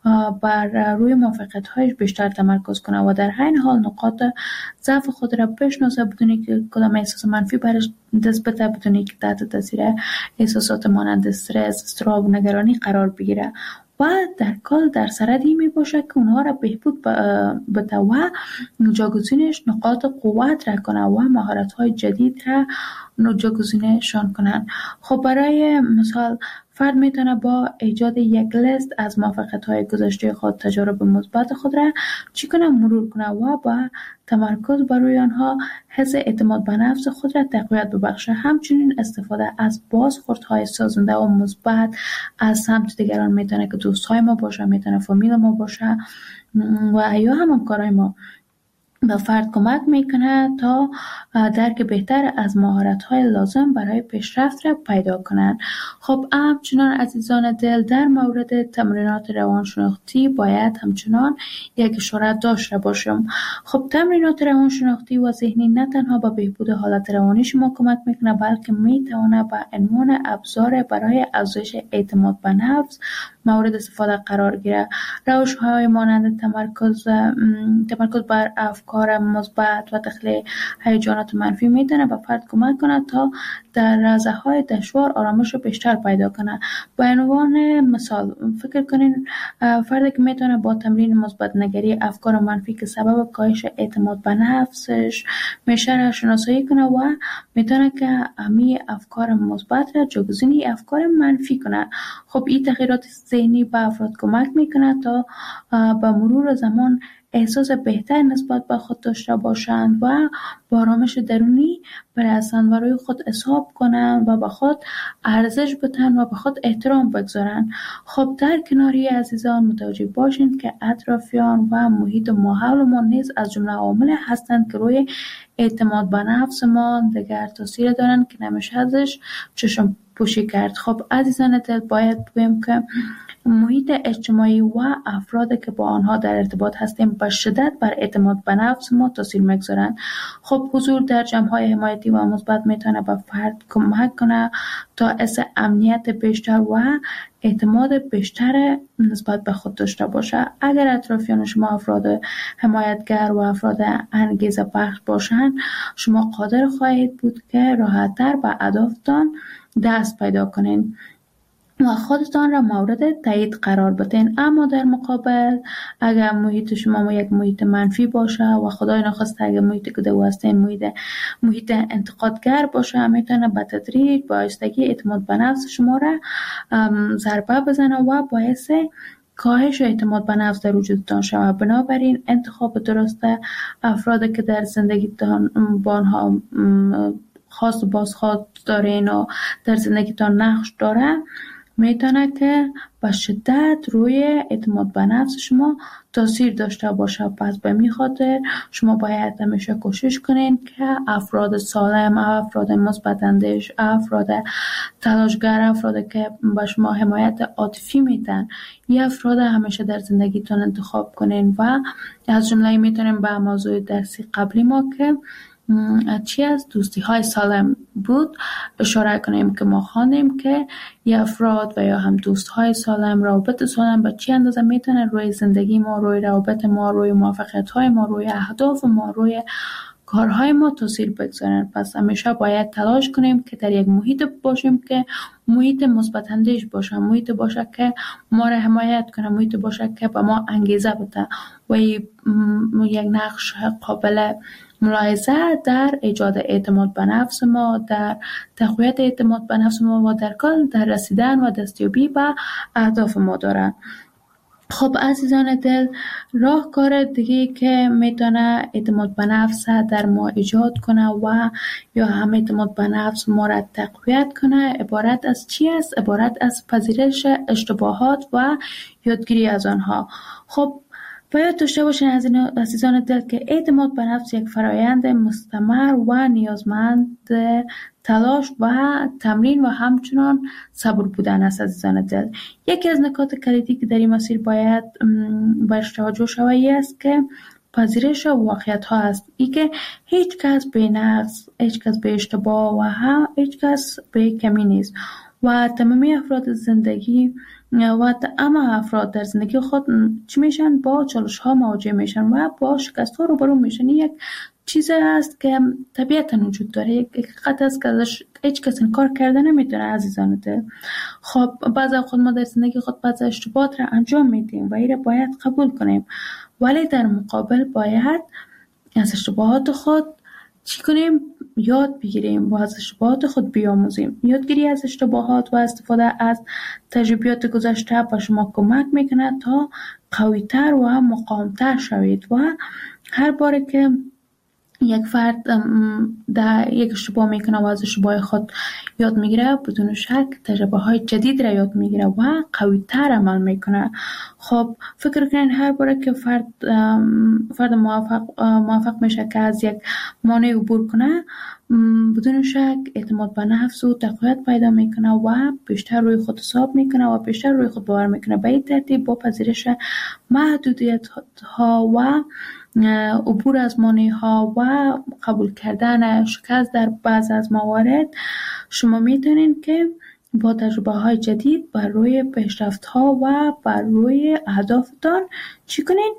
بر روی موفقیت‌هایش بیشتر تمرکز کنه و در همین حال نقاط ضعف خود را بشناسه بدونی که کدام احساس منفی برش دست بده، بدونی که تحت تاثیر احساسات مانند استرس، اضطراب و نگرانی قرار بگیره و در کل در سردی می باشه که اونها را بهبود بده و جاگزینش نقاط قوت را کنه و مهارت های جدید را جاگزینشان کنن. خب برای مثال فرد میتونه با ایجاد یک لیست از موفقیت‌های گذشته خود، تجارب مثبت خود را چی کنه مرور کنه و با تمرکز بر روی آنها حس اعتماد به نفس خود را تقویت ببخشه. همچنین استفاده از بازخوردهای سازنده و مثبت از سمت دیگران میتونه که دوستای ما باشه، میتونه فامیل ما باشه و یا هم همکارای ما به فرد کمک میکنه تا درک بهتر از مهارت‌های لازم برای پیشرفت را پیدا کنند. خب همچنان عزیزان دل، در مورد تمرینات روانشناختی باید همچنان یک اشاره داشته باشم. خب تمرینات روانشناختی و ذهنی نه تنها به بهبود حالت روانی شما کمک میکنه، بلکه میتونه به عنوان ابزار برای افزایش اعتماد به نفس مورد استفاده قرار گیره. روش‌های مانند تمرکز تمرکز بر افکار مثبت و تخلیه هیجانات منفی میتونه به فرد کمک کنه تا در لحظه‌های دشوار آرامش بیشتر پیدا کنه. به عنوان مثال فکر کنین فردی که میتونه با تمرین مثبت نگری افکار منفی که سبب کاهش اعتماد به نفسش میشه را شناسایی کنه و میتونه که امی افکار مثبت را جایگزین افکار منفی کنه. خب این تغییرات ذهنی به افراد کمک میکنه تا با مرور زمان احساس بهتر نسبت به خود داشته باشند و با آرامش درونی برسند و روی خود حساب کنند و به خود ارزش بدن و به خود احترام بگذارند. خب در کناری عزیزان متوجه باشند که اطرافیان و محیط ماحول ما نیز از جمله عوامل هستند که روی اعتماد به نفس ما دیگر تاثیر دارند که نمیشه ازش چشم پوشی کرد. خب عزیزان دل، باید بگویم که محیط اجتماعی و افرادی که با آنها در ارتباط هستیم به شدت بر اعتماد به نفس ما تاثیر میگذارند. خب حضور در جمع‌های حمایتی و مثبت میتونه به فرد کمک کنه تا حس امنیت بیشتر و اعتماد بیشتر نسبت به خود داشته باشه. اگر اطرافیان شما افراد حمایتگر و افراد انگیزه بخش باشند، شما قادر خواهید بود که راحت‌تر به اهدافتان دست پیدا کنین و خودتان را مورد تایید قرار بدین. اما در مقابل اگر محیط شما یک محیط منفی باشه و خدای نخواسته اگر محیط که دو هستین محیط محیط انتقادگر باشه، میتونه به تدریج با آهستگی اعتماد به نفس شما را ضربه بزنه و باعث کاهش اعتماد به نفس در وجودتان شود. بنابراین انتخاب درست افرادی که در زندگیتان با آنها خاص و بازخواد دارین و در زندگیتان نقش داره میتونه که به شدت روی اعتماد به نفس شما تاثیر داشته باشه. پس به می خاطر شما باید همیشه کوشش کنین که افراد سالم، افراد مثبت اندیش، افراد تلاشگر، افراد که به شما حمایت عاطفی میدن، این افراد همیشه در زندگیتون انتخاب کنین. و از جمله میتونیم به موضوع درسی قبلی ما که چی از دوستی های سالم بود اشاره کنیم که ما خواندیم که یا افراد و یا هم دوست های سالم، روابط سالم به چی اندازه میتونه روی زندگی ما، روی روابط ما، روی موفقیت های ما، روی اهداف ما، روی کارهای ما تاثیر بگذارن. پس همیشه باید تلاش کنیم که در یک محیط باشیم که محیط مثبت اندیش باشه، محیط باشه که ما را حمایت کنه، محیط باشه که به ما انگیزه بده و یک نقش قابل ملاحظه در ایجاد اعتماد به نفس ما، در تقویت اعتماد به نفس ما و در کل در رسیدن و دستیابی به اهداف ما دارن. خب عزیزان دل، راهکار دیگه که میتونه اعتماد به نفس در ما ایجاد کنه و یا هم اعتماد به نفس ما را تقویت کنه عبارت از چی است؟ عبارت از پذیرش اشتباهات و یادگیری از آنها. خب باید داشته باشین از این عزیزان دل که اعتماد به نفس یک فرایند مستمر و نیازمند تلاش و تمرین و همچنان صبر بودن است. عزیزان دل، یکی از نکات کلیدی که در این مسیر باید بهش توجه شود است که پذیرش واقعیت ها است. ای که هیچ کس به نقص، هیچ کس به اشتباه و هم هیچ کس به کمی نیست و تمامی افراد زندگی و اما افراد در زندگی خود چی میشن؟ با چالش ها مواجه میشن و با شکست ها روبرو میشن. یک چیزی است که طبیعتا وجود داره، یک حقیقت است که ازش هیچ کس انکار کرده نمیتونه. عزیزان دل، خب بعضی خود ما در زندگی خود بعضی اشتباهات را انجام میدیم و این را باید قبول کنیم، ولی در مقابل باید از اشتباهات خود چی کنیم؟ یاد بگیریم و از اشتباهات خود بیاموزیم. یادگیری از اشتباهات و استفاده از تجربیات گذشته به شما کمک میکنه تا قوی‌تر و مقاوم‌تر شوید و هر بار که یک فرد در یک اشتباه میکنه و از اشتباه خود یاد میگیره، بدون شک تجربه های جدید را یاد میگیره و قوی تر عمل میکنه. خب فکر کنین هر بار که فرد فرد موفق موفق میشه که از یک مانع عبور کنه، بدون شک اعتماد به نفس و تقویت پیدا میکنه و بیشتر روی خود حساب میکنه و بیشتر روی خود باور میکنه. به این ترتیب با پذیرش محدودیت ها و عبور از مانع ها و قبول کردن شکست در بعض از موارد، شما میتونین که با تجربه های جدید بر روی پیشرفت ها و بر روی اهدافتان چی کنین؟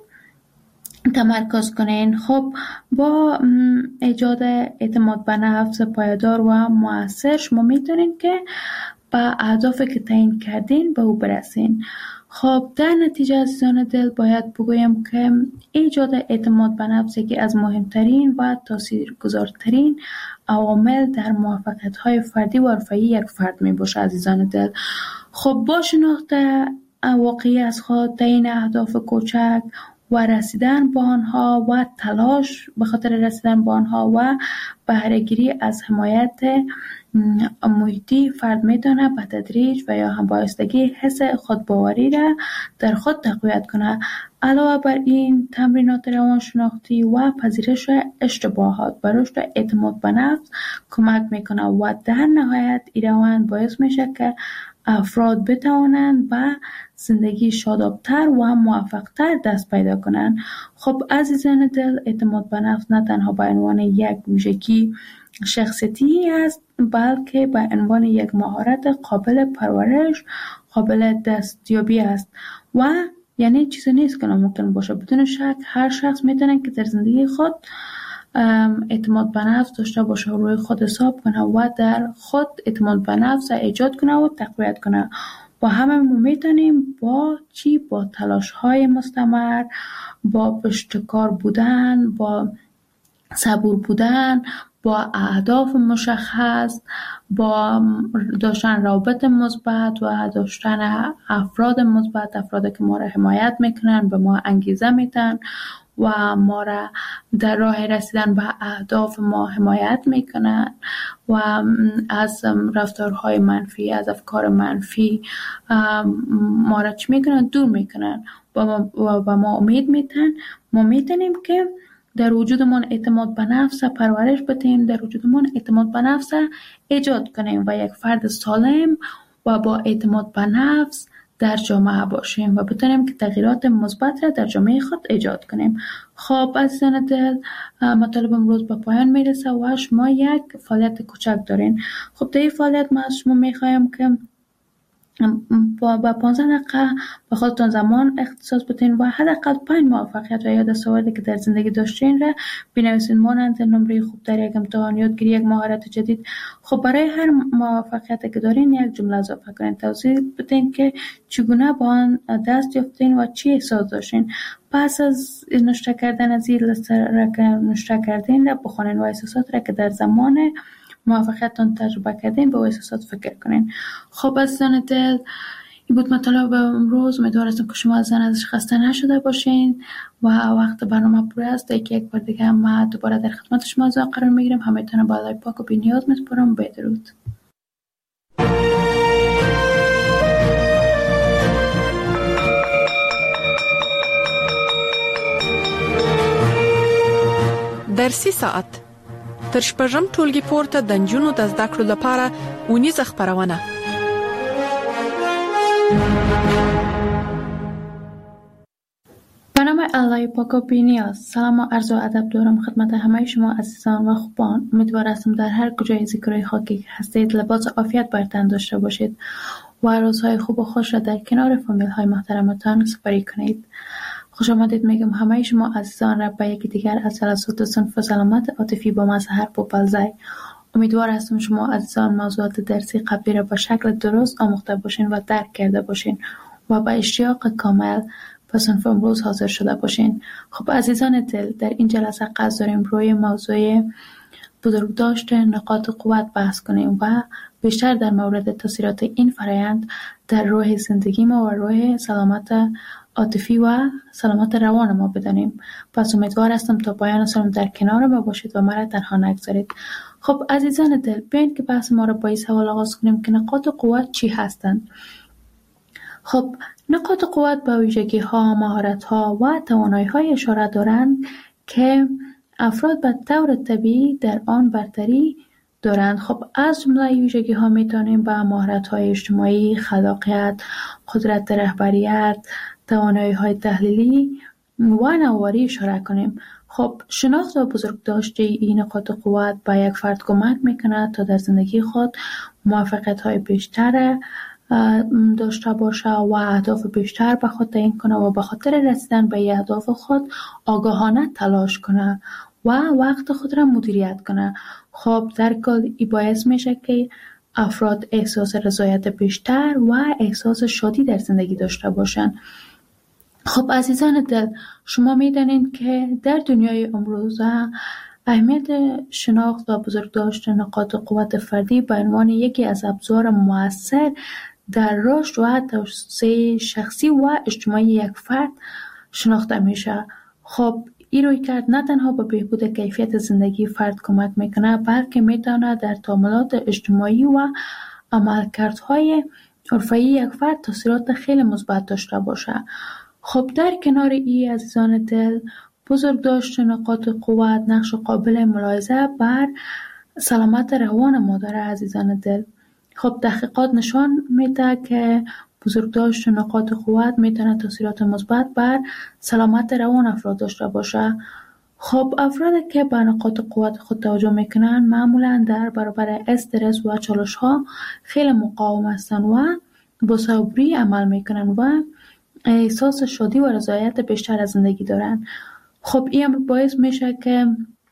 تمرکز کنین. خب با ایجاد اعتماد به نفس پایدار و مؤثر، شما میتونین که به اهدافی که تعیین کردین به او برسین. خب در نتیجه عزیزان دل باید بگویم که ایجاد اعتماد به نفس یکی از مهمترین و تاثیرگذارترین عوامل در موفقیت‌های فردی و حرفه‌ای یک فرد می باشه عزیزان دل. خب با شناخت واقعی از خود، تعیین اهداف کوچک و رسیدن به آنها و تلاش به خاطر رسیدن به آنها و بهره‌گیری از حمایت محیطی، فرد میتونه به تدریج و یا هم بایستگی حس خودباوری را در خود تقویت کنه. علاوه بر این، تمرینات روانشناختی و پذیرش اشتباهات به رشد اعتماد به نفس کمک میکنه و در نهایت این روند باعث میشه که افراد بتوانند به زندگی شادابتر و موفقتر دست پیدا کنند. خب عزیزان دل، اعتماد به نفس نه تنها به عنوان یک ویژگی شخصیتی است، بلکه به عنوان یک مهارت قابل پرورش، قابل دستیابی است و یعنی چیزی نیست که ناممکن باشه. بدون شک هر شخص میتونه که در زندگی خود اعتماد به نفس داشته باشه و روی خود حساب کنه و در خود اعتماد به نفس ایجاد کنه و تقویت کنه. و همه ما میتونیم با چی؟ با تلاش های مستمر، با پشتکار بودن، با صبور بودن، با اهداف مشخص، با داشتن روابط مثبت و داشتن افراد مثبت، افرادی که ما را حمایت میکنن، به ما انگیزه میدن و ما را در راه رسیدن به اهداف ما حمایت میکنن و از رفتارهای منفی، از افکار منفی ما را چی میکنن؟ دور میکنن و با ما امید میدن. ما میتونیم که در وجودمون اعتماد به نفس پرورش بدیم، در وجودمون اعتماد به نفس ایجاد کنیم و یک فرد سالم و با اعتماد به نفس در جامعه باشیم و بتونیم که تغییرات مثبت را در جامعه خود ایجاد کنیم. خب عزیزان دل، مطالب امروز به پایان میرسه و شما یک فعالیت کوچک دارین. خب در این فعالیت ما از شما میخوایم که با با پانزده دقیقه به خودتون زمان اختصاص بدین و حداقل پنج موفقیت و یا دستاوردی که در زندگی داشتین را بنویسین، مانند نمره خوب در یک امتحان، یادگیری یک مهارت جدید. خب برای هر موفقیتی که دارین یک جمله اضافه کنین، توضیح بدین که چگونه با آن دست یافتین و چی احساس داشتین. پس از نوشته کردن از این لیست را که نوشته کردین را بخونین و احساسات را که در زمان موفقیتتون تجربه کردین به احساسات فکر کنین. خب عزیزان دل، این بود مطالب امروز. امیدوارم که شما از ازش خسته نشده باشین و وقت برنامه پر است. یکی یک بار دیگه ما دوباره در خدمت شما قرار میگیریم. همتون با خدای پاک و بی‌نیاز میسپارم. بدرود. در سی ساعت تر شپږم ټولګي پورته د نجونو د زده کړو لپاره اونیزه خپرونه. به نام الله پاک و بی‌نیاز، سلام و عرض و ادب دارم خدمت همه شما عزیزان و خوبان. امیدوار هستم در هر کجای زیکرای خاکی که هستید لباس عافیت بر تن داشته باشید و روزهای خوب و خوش را در کنار فامیل های محترمتان سپری کنید. خوش آمدید میگم همه شما عزیزان را به یکی دیگر از جلسات صنف سلامت عاطفی با مظهر پوپلزای. امیدوار هستم شما عزیزان موضوعات درسی قبلی را به شکل درست آموخته باشین و درک کرده باشین و با اشتیاق کامل به صنف امروز حاضر شده باشین. خب عزیزان دل، در این جلسه قصد داریم روی موضوع بزرگداشت نقاط قوت بحث کنیم و بیشتر در مورد تاثیرات این فرایند در روح زندگی ما و روح سلامت عاطفی و سلامت روان ما بدانیم. پس امیدوار هستم تا پایان سالم در کنار ما باشید و مرا تنها نگذارید. خب عزیزان دل، بیاین که بحث ما را با این سوال آغاز کنیم که نقاط قوت چی هستند؟ خب نقاط قوت به ویژگی ها، مهارت ها و توانایی های اشاره دارند که افراد به طور طبیعی در آن برتری دارند. خب از جمله ویژگی ها میتونیم به مهارت های اجتماعی، خلاقیت، قدرت رهبریت، توانایی های تحلیلی و نواری اشاره کنیم. خب شناخت و بزرگداشت این نقاط قوت به یک فرد کمک میکنه تا در زندگی خود موفقیت های بیشتر داشته باشه و اهداف بیشتر به خود تعیین کنه و به خاطر رسیدن به اهداف خود آگاهانه تلاش کنه و وقت خود را مدیریت کنه. خب در کل این باعث میشه که افراد احساس رضایت بیشتر و احساس شادی در زندگی داشته باشن. خب عزیزان دل، شما میدانید که در دنیای امروزه اهمیت شناخت و بزرگداشت نقاط قوت فردی به عنوان یکی از ابزار مؤثر در رشد و توسعه شخصی و اجتماعی یک فرد شناخته میشه. خب این رویکرد نه تنها به بهبود کیفیت زندگی فرد کمک میکنه، بلکه میتونه در تعاملات اجتماعی و عملکردهای حرفه‌ای یک فرد تاثیرات خیلی مثبت داشته باشه. خب در کنار این عزیزان دل، بزرگداشت نقاط قوت نقش قابل ملاحظه بر سلامت روان ما داره عزیزان دل. خب تحقیقات نشان میده که بزرگداشت نقاط قوت میتونه تاثیرات مثبت بر سلامت روان افراد داشته باشه. خب افرادی که به نقاط قوت خود توجه میکنن معمولا در برابر استرس و چالش ها خیلی مقاوم هستن و با صبوری عمل میکنن و احساس شادی و رضایت بیشتر از زندگی دارن. خب این باعث میشه که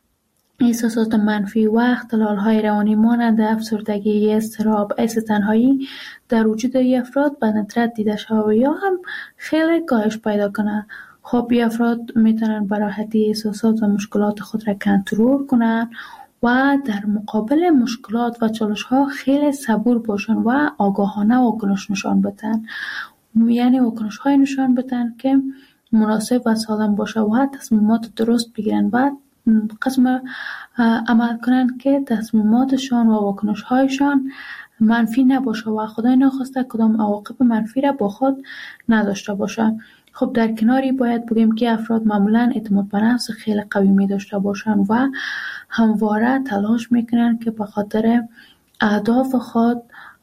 احساسات منفی و اختلال‌های روانی مانند افسردگی، اضطراب، احساس تنهایی در وجود افراد به ندرت دیده شود یا هم خیلی کاهش پیدا کنه. خب این افراد میتونن به راحتی احساسات و مشکلات خود را کنترل کنن و در مقابل مشکلات و چالش‌ها خیلی صبور باشن و آگاهانه واکنش نشان بدن. یعنی واکنش های نشان بدن که مناسب و سالم باشه و تصمیمات درست بگیرن و قسم عمل کنن که تصمیماتشان و واکنش هایشان منفی نباشه و خدای نخواسته کدام عواقب منفی را با خود نداشته باشه. خب در کناری باید بگیم که افراد معمولا اعتماد به نفس خیلی قوی می داشته باشن و همواره تلاش میکنن که به خاطر اهداف خود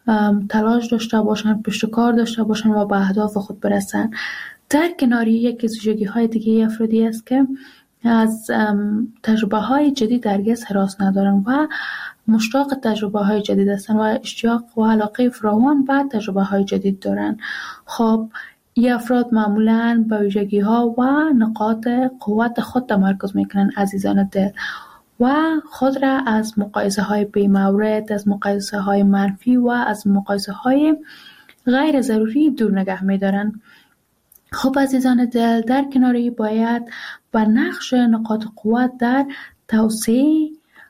تلاش داشته باشن، پشتکار داشته باشن و به اهداف خود برسن. در کناری یکی از ویژگی های دیگه افرادی است که از تجربه های جدید هرگز هراس ندارن و مشتاق تجربه های جدید هستن و اشتیاق و علاقه فراوان به تجربه های جدید دارن. خب این افراد معمولاً به ویژگی ها و نقاط قوت خود تمرکز میکنن عزیزان دل و خود را از مقایسه های بی مورد، از مقایسه های منفی و از مقایسه های غیر ضروری دور نگه می دارن. خب عزیزان دل، در کناری باید بر نقش نقاط قوت در توسعه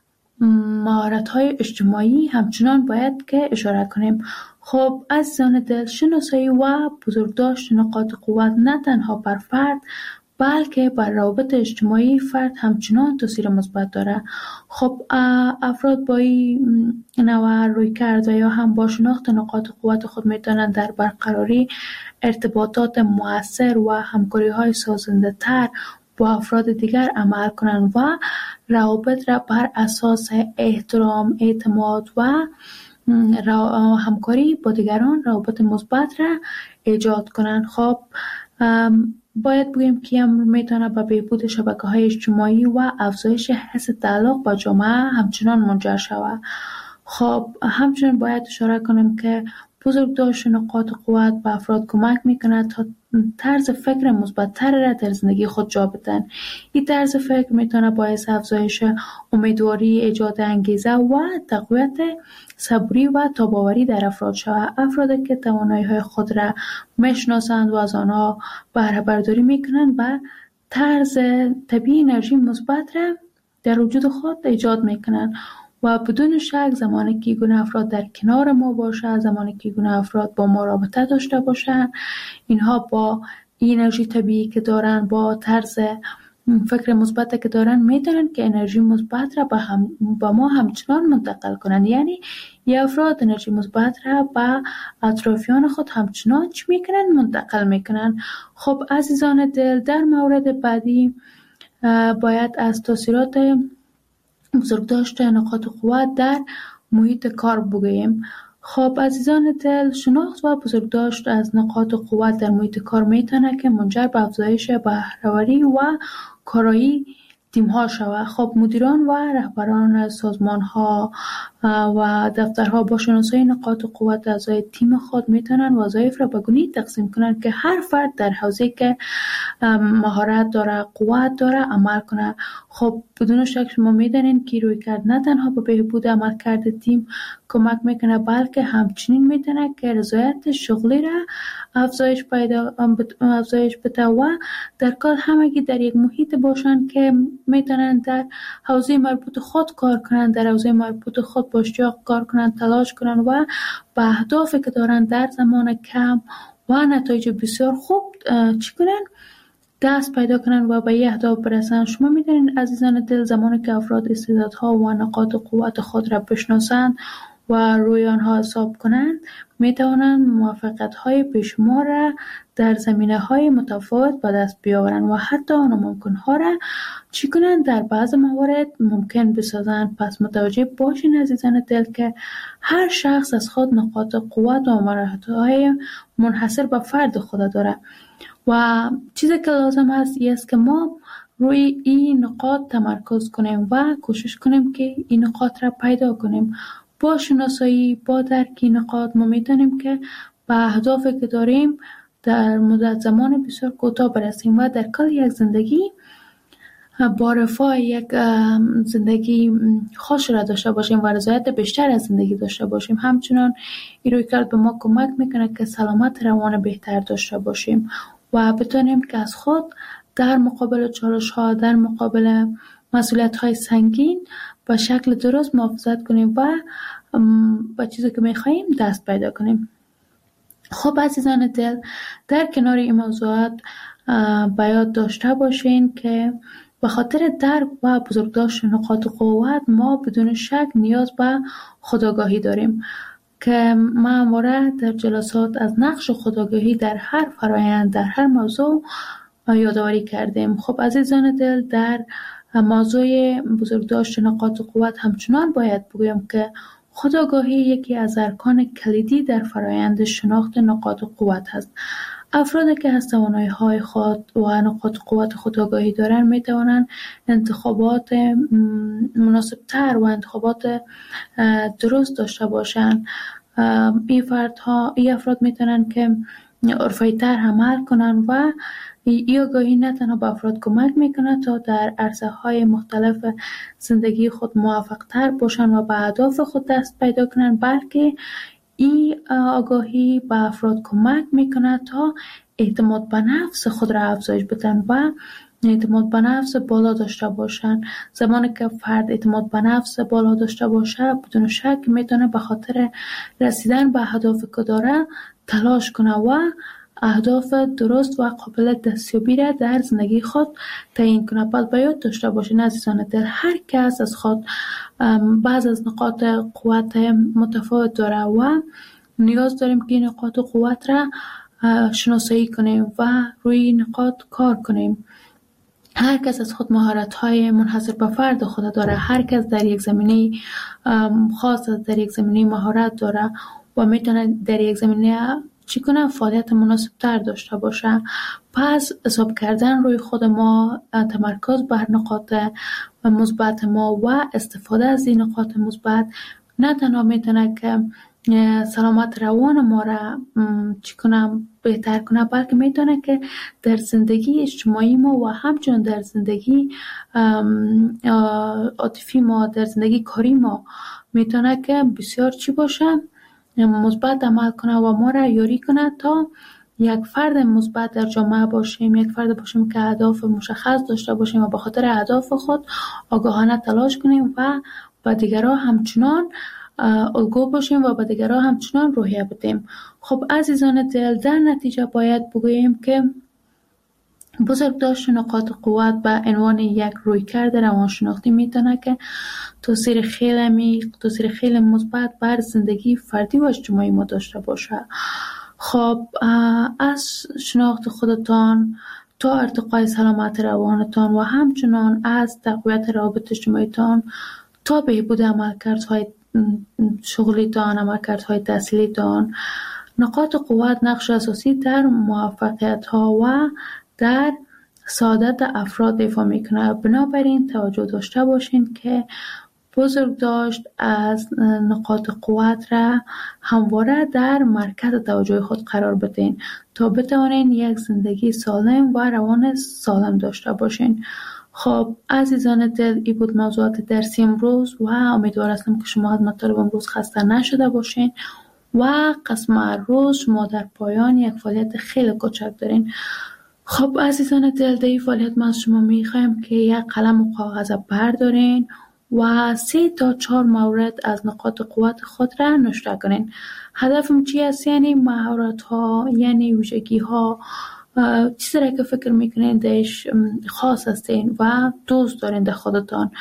مهارت های اجتماعی همچنان باید که اشاره کنیم. خب عزیزان دل، شناسایی و بزرگداشت نقاط قوت نه تنها بر فرد بلکه بر روابط اجتماعی فرد همچنان تاثیر مثبت داره. خب افراد با این نوع روی کرده یا هم با شناخت نقاط قوت خود میتونن در برقراری ارتباطات مؤثر و همکاری های سازنده تر با افراد دیگر عمل کنن و روابط را بر اساس احترام، اعتماد و همکاری با دیگران روابط مثبت را ایجاد کنن. خب باید بگیم که امر میتونه به بهبود شبکه‌های اجتماعی و افزایش حس تعلق با جامعه همچنان منجر شود. خب همچنان باید اشاره کنیم که بزرگداشت نقاط قوت به افراد کمک میکنه تا طرز فکر مثبت‌تر را در زندگی خود جا بدن. این طرز فکر میتونه باعث افزایش امیدواری، ایجاد انگیزه و تقویت صبوری و تاباوری در افراد شود. افرادی که توانایی‌های خود را میشناسند و از آنها بهره برداری میکنند و طرز طبیعی انرژی مثبت را در وجود خود ایجاد میکنن و بدون شک زمانی که گونه افراد در کنار ما باشه، زمانی که گونه افراد با ما رابطه داشته باشن، اینها با انرژی طبیعی که دارن، با طرز فکر مثبت که دارن، میتونن که انرژی مثبت را با, هم با ما همچنان منتقل کنن. یعنی یه افراد انرژی مثبت را با اطرافیان خود همچنان چی میکنن؟ منتقل میکنن. خب عزیزان دل، در مورد بعدی باید از تاثیرات بزرگداشت نقاط قوت در محیط کار بگوییم. خب عزیزان دل، شناخت و بزرگداشت از نقاط قوت در محیط کار میتونه که منجر به افزایش بهره‌وری و کارایی تیم ها شود. خب مدیران و رهبران سازمان ها و دفترها با شناسایی نقاط قوت اعضای تیم خود میتونن وظایف را به گونه‌ای تقسیم کنن که هر فرد در حوزه‌ای که مهارت داره، قوت داره، عمل کنه. خب بدون شک شما میدونین که رویکرد نه تنها به بهبود عملکرد تیم کمک میکنه، بلکه همچنین میتونه که رضایت شغلی را افزایش پیدا افزایش بده و در کل همگی در یک محیط باشن که میتونن در حوزه مربوط خود کار کنن، در حوزه مربوط خود با اشتیاق کار کنن، تلاش کنن و به اهدافی که دارن در زمان کم و نتایج بسیار خوب چی کنن؟ دست پیدا کنن و به یه اهداف برسن. شما میدونین عزیزان دل، زمانی که افراد استعدادها و نقاط قوت خود را بشناسند و روی آنها حساب کنند، میتوانند موفقیت‌های بیشمار را در زمینه‌های متفاوت به دست بیاورند و حتی ناممکن‌ها را چی کنند؟ در بعض موارد ممکن بسازند. پس متوجه باشین عزیزان دل که هر شخص از خود نقاط قوت و مهارت‌های منحصر به فرد خود داره و چیزی که لازم هست این است که ما روی این نقاط تمرکز کنیم و کوشش کنیم که این نقاط را پیدا کنیم. با شناسایی، با درک این نقاط ما میتونیم که به اهدافی که داریم در مدت زمان بسیار کوتاه برسیم و در کل یک زندگی با رفاه، یک زندگی خوش را داشته باشیم و رضایت بیشتر از زندگی داشته باشیم. همچنان این رویکرد به ما کمک میکنه که سلامت روان بهتر داشته باشیم و بتونیم که از خود در مقابل چالش ها، در مقابل مسئولیت های سنگین به شکل درست محافظت کنیم و با چیزی که میخواییم دست پیدا کنیم. خب عزیزان دل، در کنار این موضوعات باید داشته باشین که به خاطر درک و بزرگداشت نقاط قوت ما بدون شک نیاز به خودآگاهی داریم که ما همواره در جلسات از نقش خودآگاهی در هر فرایند، در هر موضوع یادآوری کردیم. خب عزیزان دل، در موضوع بزرگداشت نقاط قوت همچنان باید بگویم که خودآگاهی یکی از ارکان کلیدی در فرایند شناخت نقاط قوت است. افرادی که از توانایی‌های خود و نقاط قوت خودآگاهی دارند می توانند انتخابات مناسب‌تر و انتخابات درست داشته باشند. این فردها، این افراد می توانند که عرفی‌تر عمل کنند و این آگاهی نه تنها به افراد کمک میکنه تا در عرصه‌های مختلف زندگی خود موفق‌تر باشند و به اهداف خود دست پیدا کنند، بلکه این آگاهی به افراد کمک میکنه تا اعتماد به نفس خود را افزایش بدن و اعتماد به نفس بالا داشته باشن. زمانی که فرد اعتماد به نفس بالا داشته باشه، بدون شک میتونه به خاطر رسیدن به اهدافی که داره تلاش کنه و اهداف درست و قابل دستیابی را در زندگی خود تعیین کنه. باید باید داشته باشین عزیزان دل، هر کس از خود بعض از نقاط قوت متفاوت داره و نیاز داریم که نقاط قوت را شناسایی کنیم و روی نقاط کار کنیم. هر کس از خود مهارت‌های منحصر به فرد خود داره، هر کس در یک زمینه خاص در یک زمینه مهارت داره و میتونه در یک زمینه چی کنه فعالیت مناسب تر داشته باشه. پس حساب کردن روی خود ما، تمرکز بر نقاط مثبت ما و استفاده از این نقاط مثبت نه تنها میتونه که سلامت روان ما را چی کنه بهتر کنه، بلکه میتونه که در زندگی اجتماعی ما و همچنین در زندگی عاطفی ما، در زندگی کاری ما میتونه که بسیار چی باشه، مثبت عمل کنه و ما را یاری کنه تا یک فرد مثبت در جامعه باشیم، یک فرد باشیم که اهداف مشخص داشته باشیم و به خاطر اهداف خود آگاهانه تلاش کنیم و به دیگران همچنان الگو باشیم و به دیگران همچنان روحیه بدیم. خب عزیزان دل، در نتیجه باید بگوییم که بزرگداشت نقاط قوت به عنوان یک رویکرد روانشناختی میتونه که تاثیر خیلی عمیق، تاثیر خیلی مثبت بر زندگی فردی و اجتماعی ما داشته باشه. خب از شناخت خودتان تا ارتقای سلامت روانتان و همچنان از تقویت روابط اجتماعیتان تا بهبود عملکردهای شغلیتان، عملکردهای تحصیلیتان، نقاط قوت نقش اساسی در موفقیت ها و در سعادت افراد ایفا میکنه. بنابراین توجه داشته باشین که بزرگ داشت از نقاط قوت را همواره در مرکز توجه خود قرار بدین تا بتوانین یک زندگی سالم و روان سالم داشته باشین. خب عزیزان دل، این بود موضوعات درسی امروز و امیدوار هستم که شما از مطالب امروز خسته نشده باشین و قسم روز شما در پایان یک فعالیت خیلی کوچک دارین. خب عزیزان دل، در این فعالیت ما از شما میخوایم که یک قلم و کاغذ بردارین و سه تا چهار مورد از نقاط قوت خود را نوشته کنین. هدفم چی است؟ یعنی مهارت ها، یعنی ویژگی ها، چیزی را که فکر میکنین دهش خاص هستین و دوست دارین در خودتان،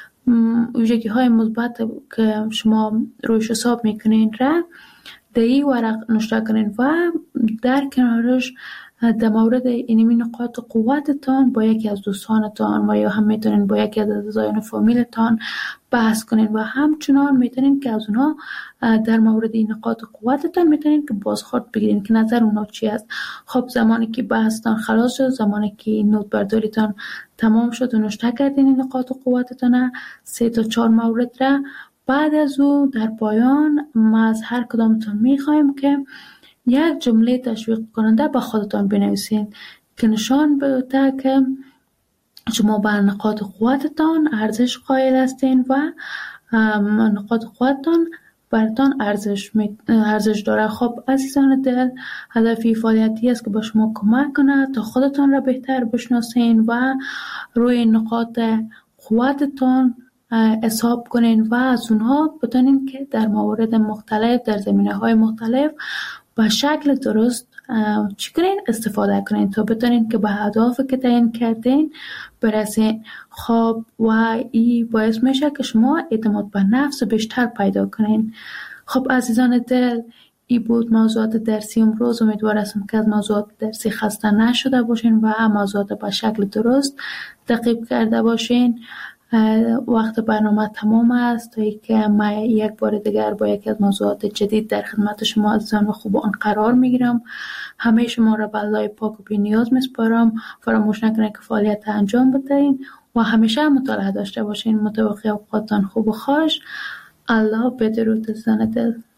ویژگی های مثبت که شما رویش حساب میکنین را در این ورق نوشته کنین و در کنارش در مورد اینمی نقاط قوتتان با یکی از دوستانتان و یا هم میتونین با یکی از اعضایان فامیلتان بحث کنین و همچنان میتونین که از اونها در مورد این نقاط قوتتان میتونین که بازخورد بگیرین که نظر اونها چی است. خب زمانی که بحثتان خلاص شد، زمانی که نوت برداریتان تمام شد و نوشته کردین این نقاط قوتتان سه تا چهار مورد را، بعد از او در پایان ما از هر کدامتان میخوایم که یک جمله تشویق کننده به خودتان بنویسین که نشان بده که شما بر نقاط قوتتان ارزش قائل هستین و نقاط قوتتان براتان ارزش ارزش داره. خب عزیزان دل، هدفی فعالیتی است که با شما کمک کنه تا خودتان را بهتر بشناسین و روی نقاط قوتتان حساب کنین و از اونها بتونین که در موارد مختلف، در زمینه‌های مختلف به شکل درست چی کنین؟ استفاده کنین تا بتونین که به اهداف که تعیین کردین برسین. خب و این باعث میشه که شما اعتماد به نفس بیشتر پیدا کنین. خب عزیزان دل، این بود موضوعات درسی امروز. امیدوار هستم که از موضوعات درسی خسته نشده باشین و موضوعات به شکل درست تعقیب کرده باشین. وقت برنامه تمام است تا اینکه من یک بار دیگر با یکی از موضوعات جدید در خدمت شما عزیزان و خوبان قرار میگیرم. همه شما را به الله پاک و بی نیاز میسپارم. فراموش نکنید که فعالیت انجام بدهید و همیشه مطالعه داشته باشین. متوقع اوقاتتان خوب و خوش. الله بدرود عزیزان دل.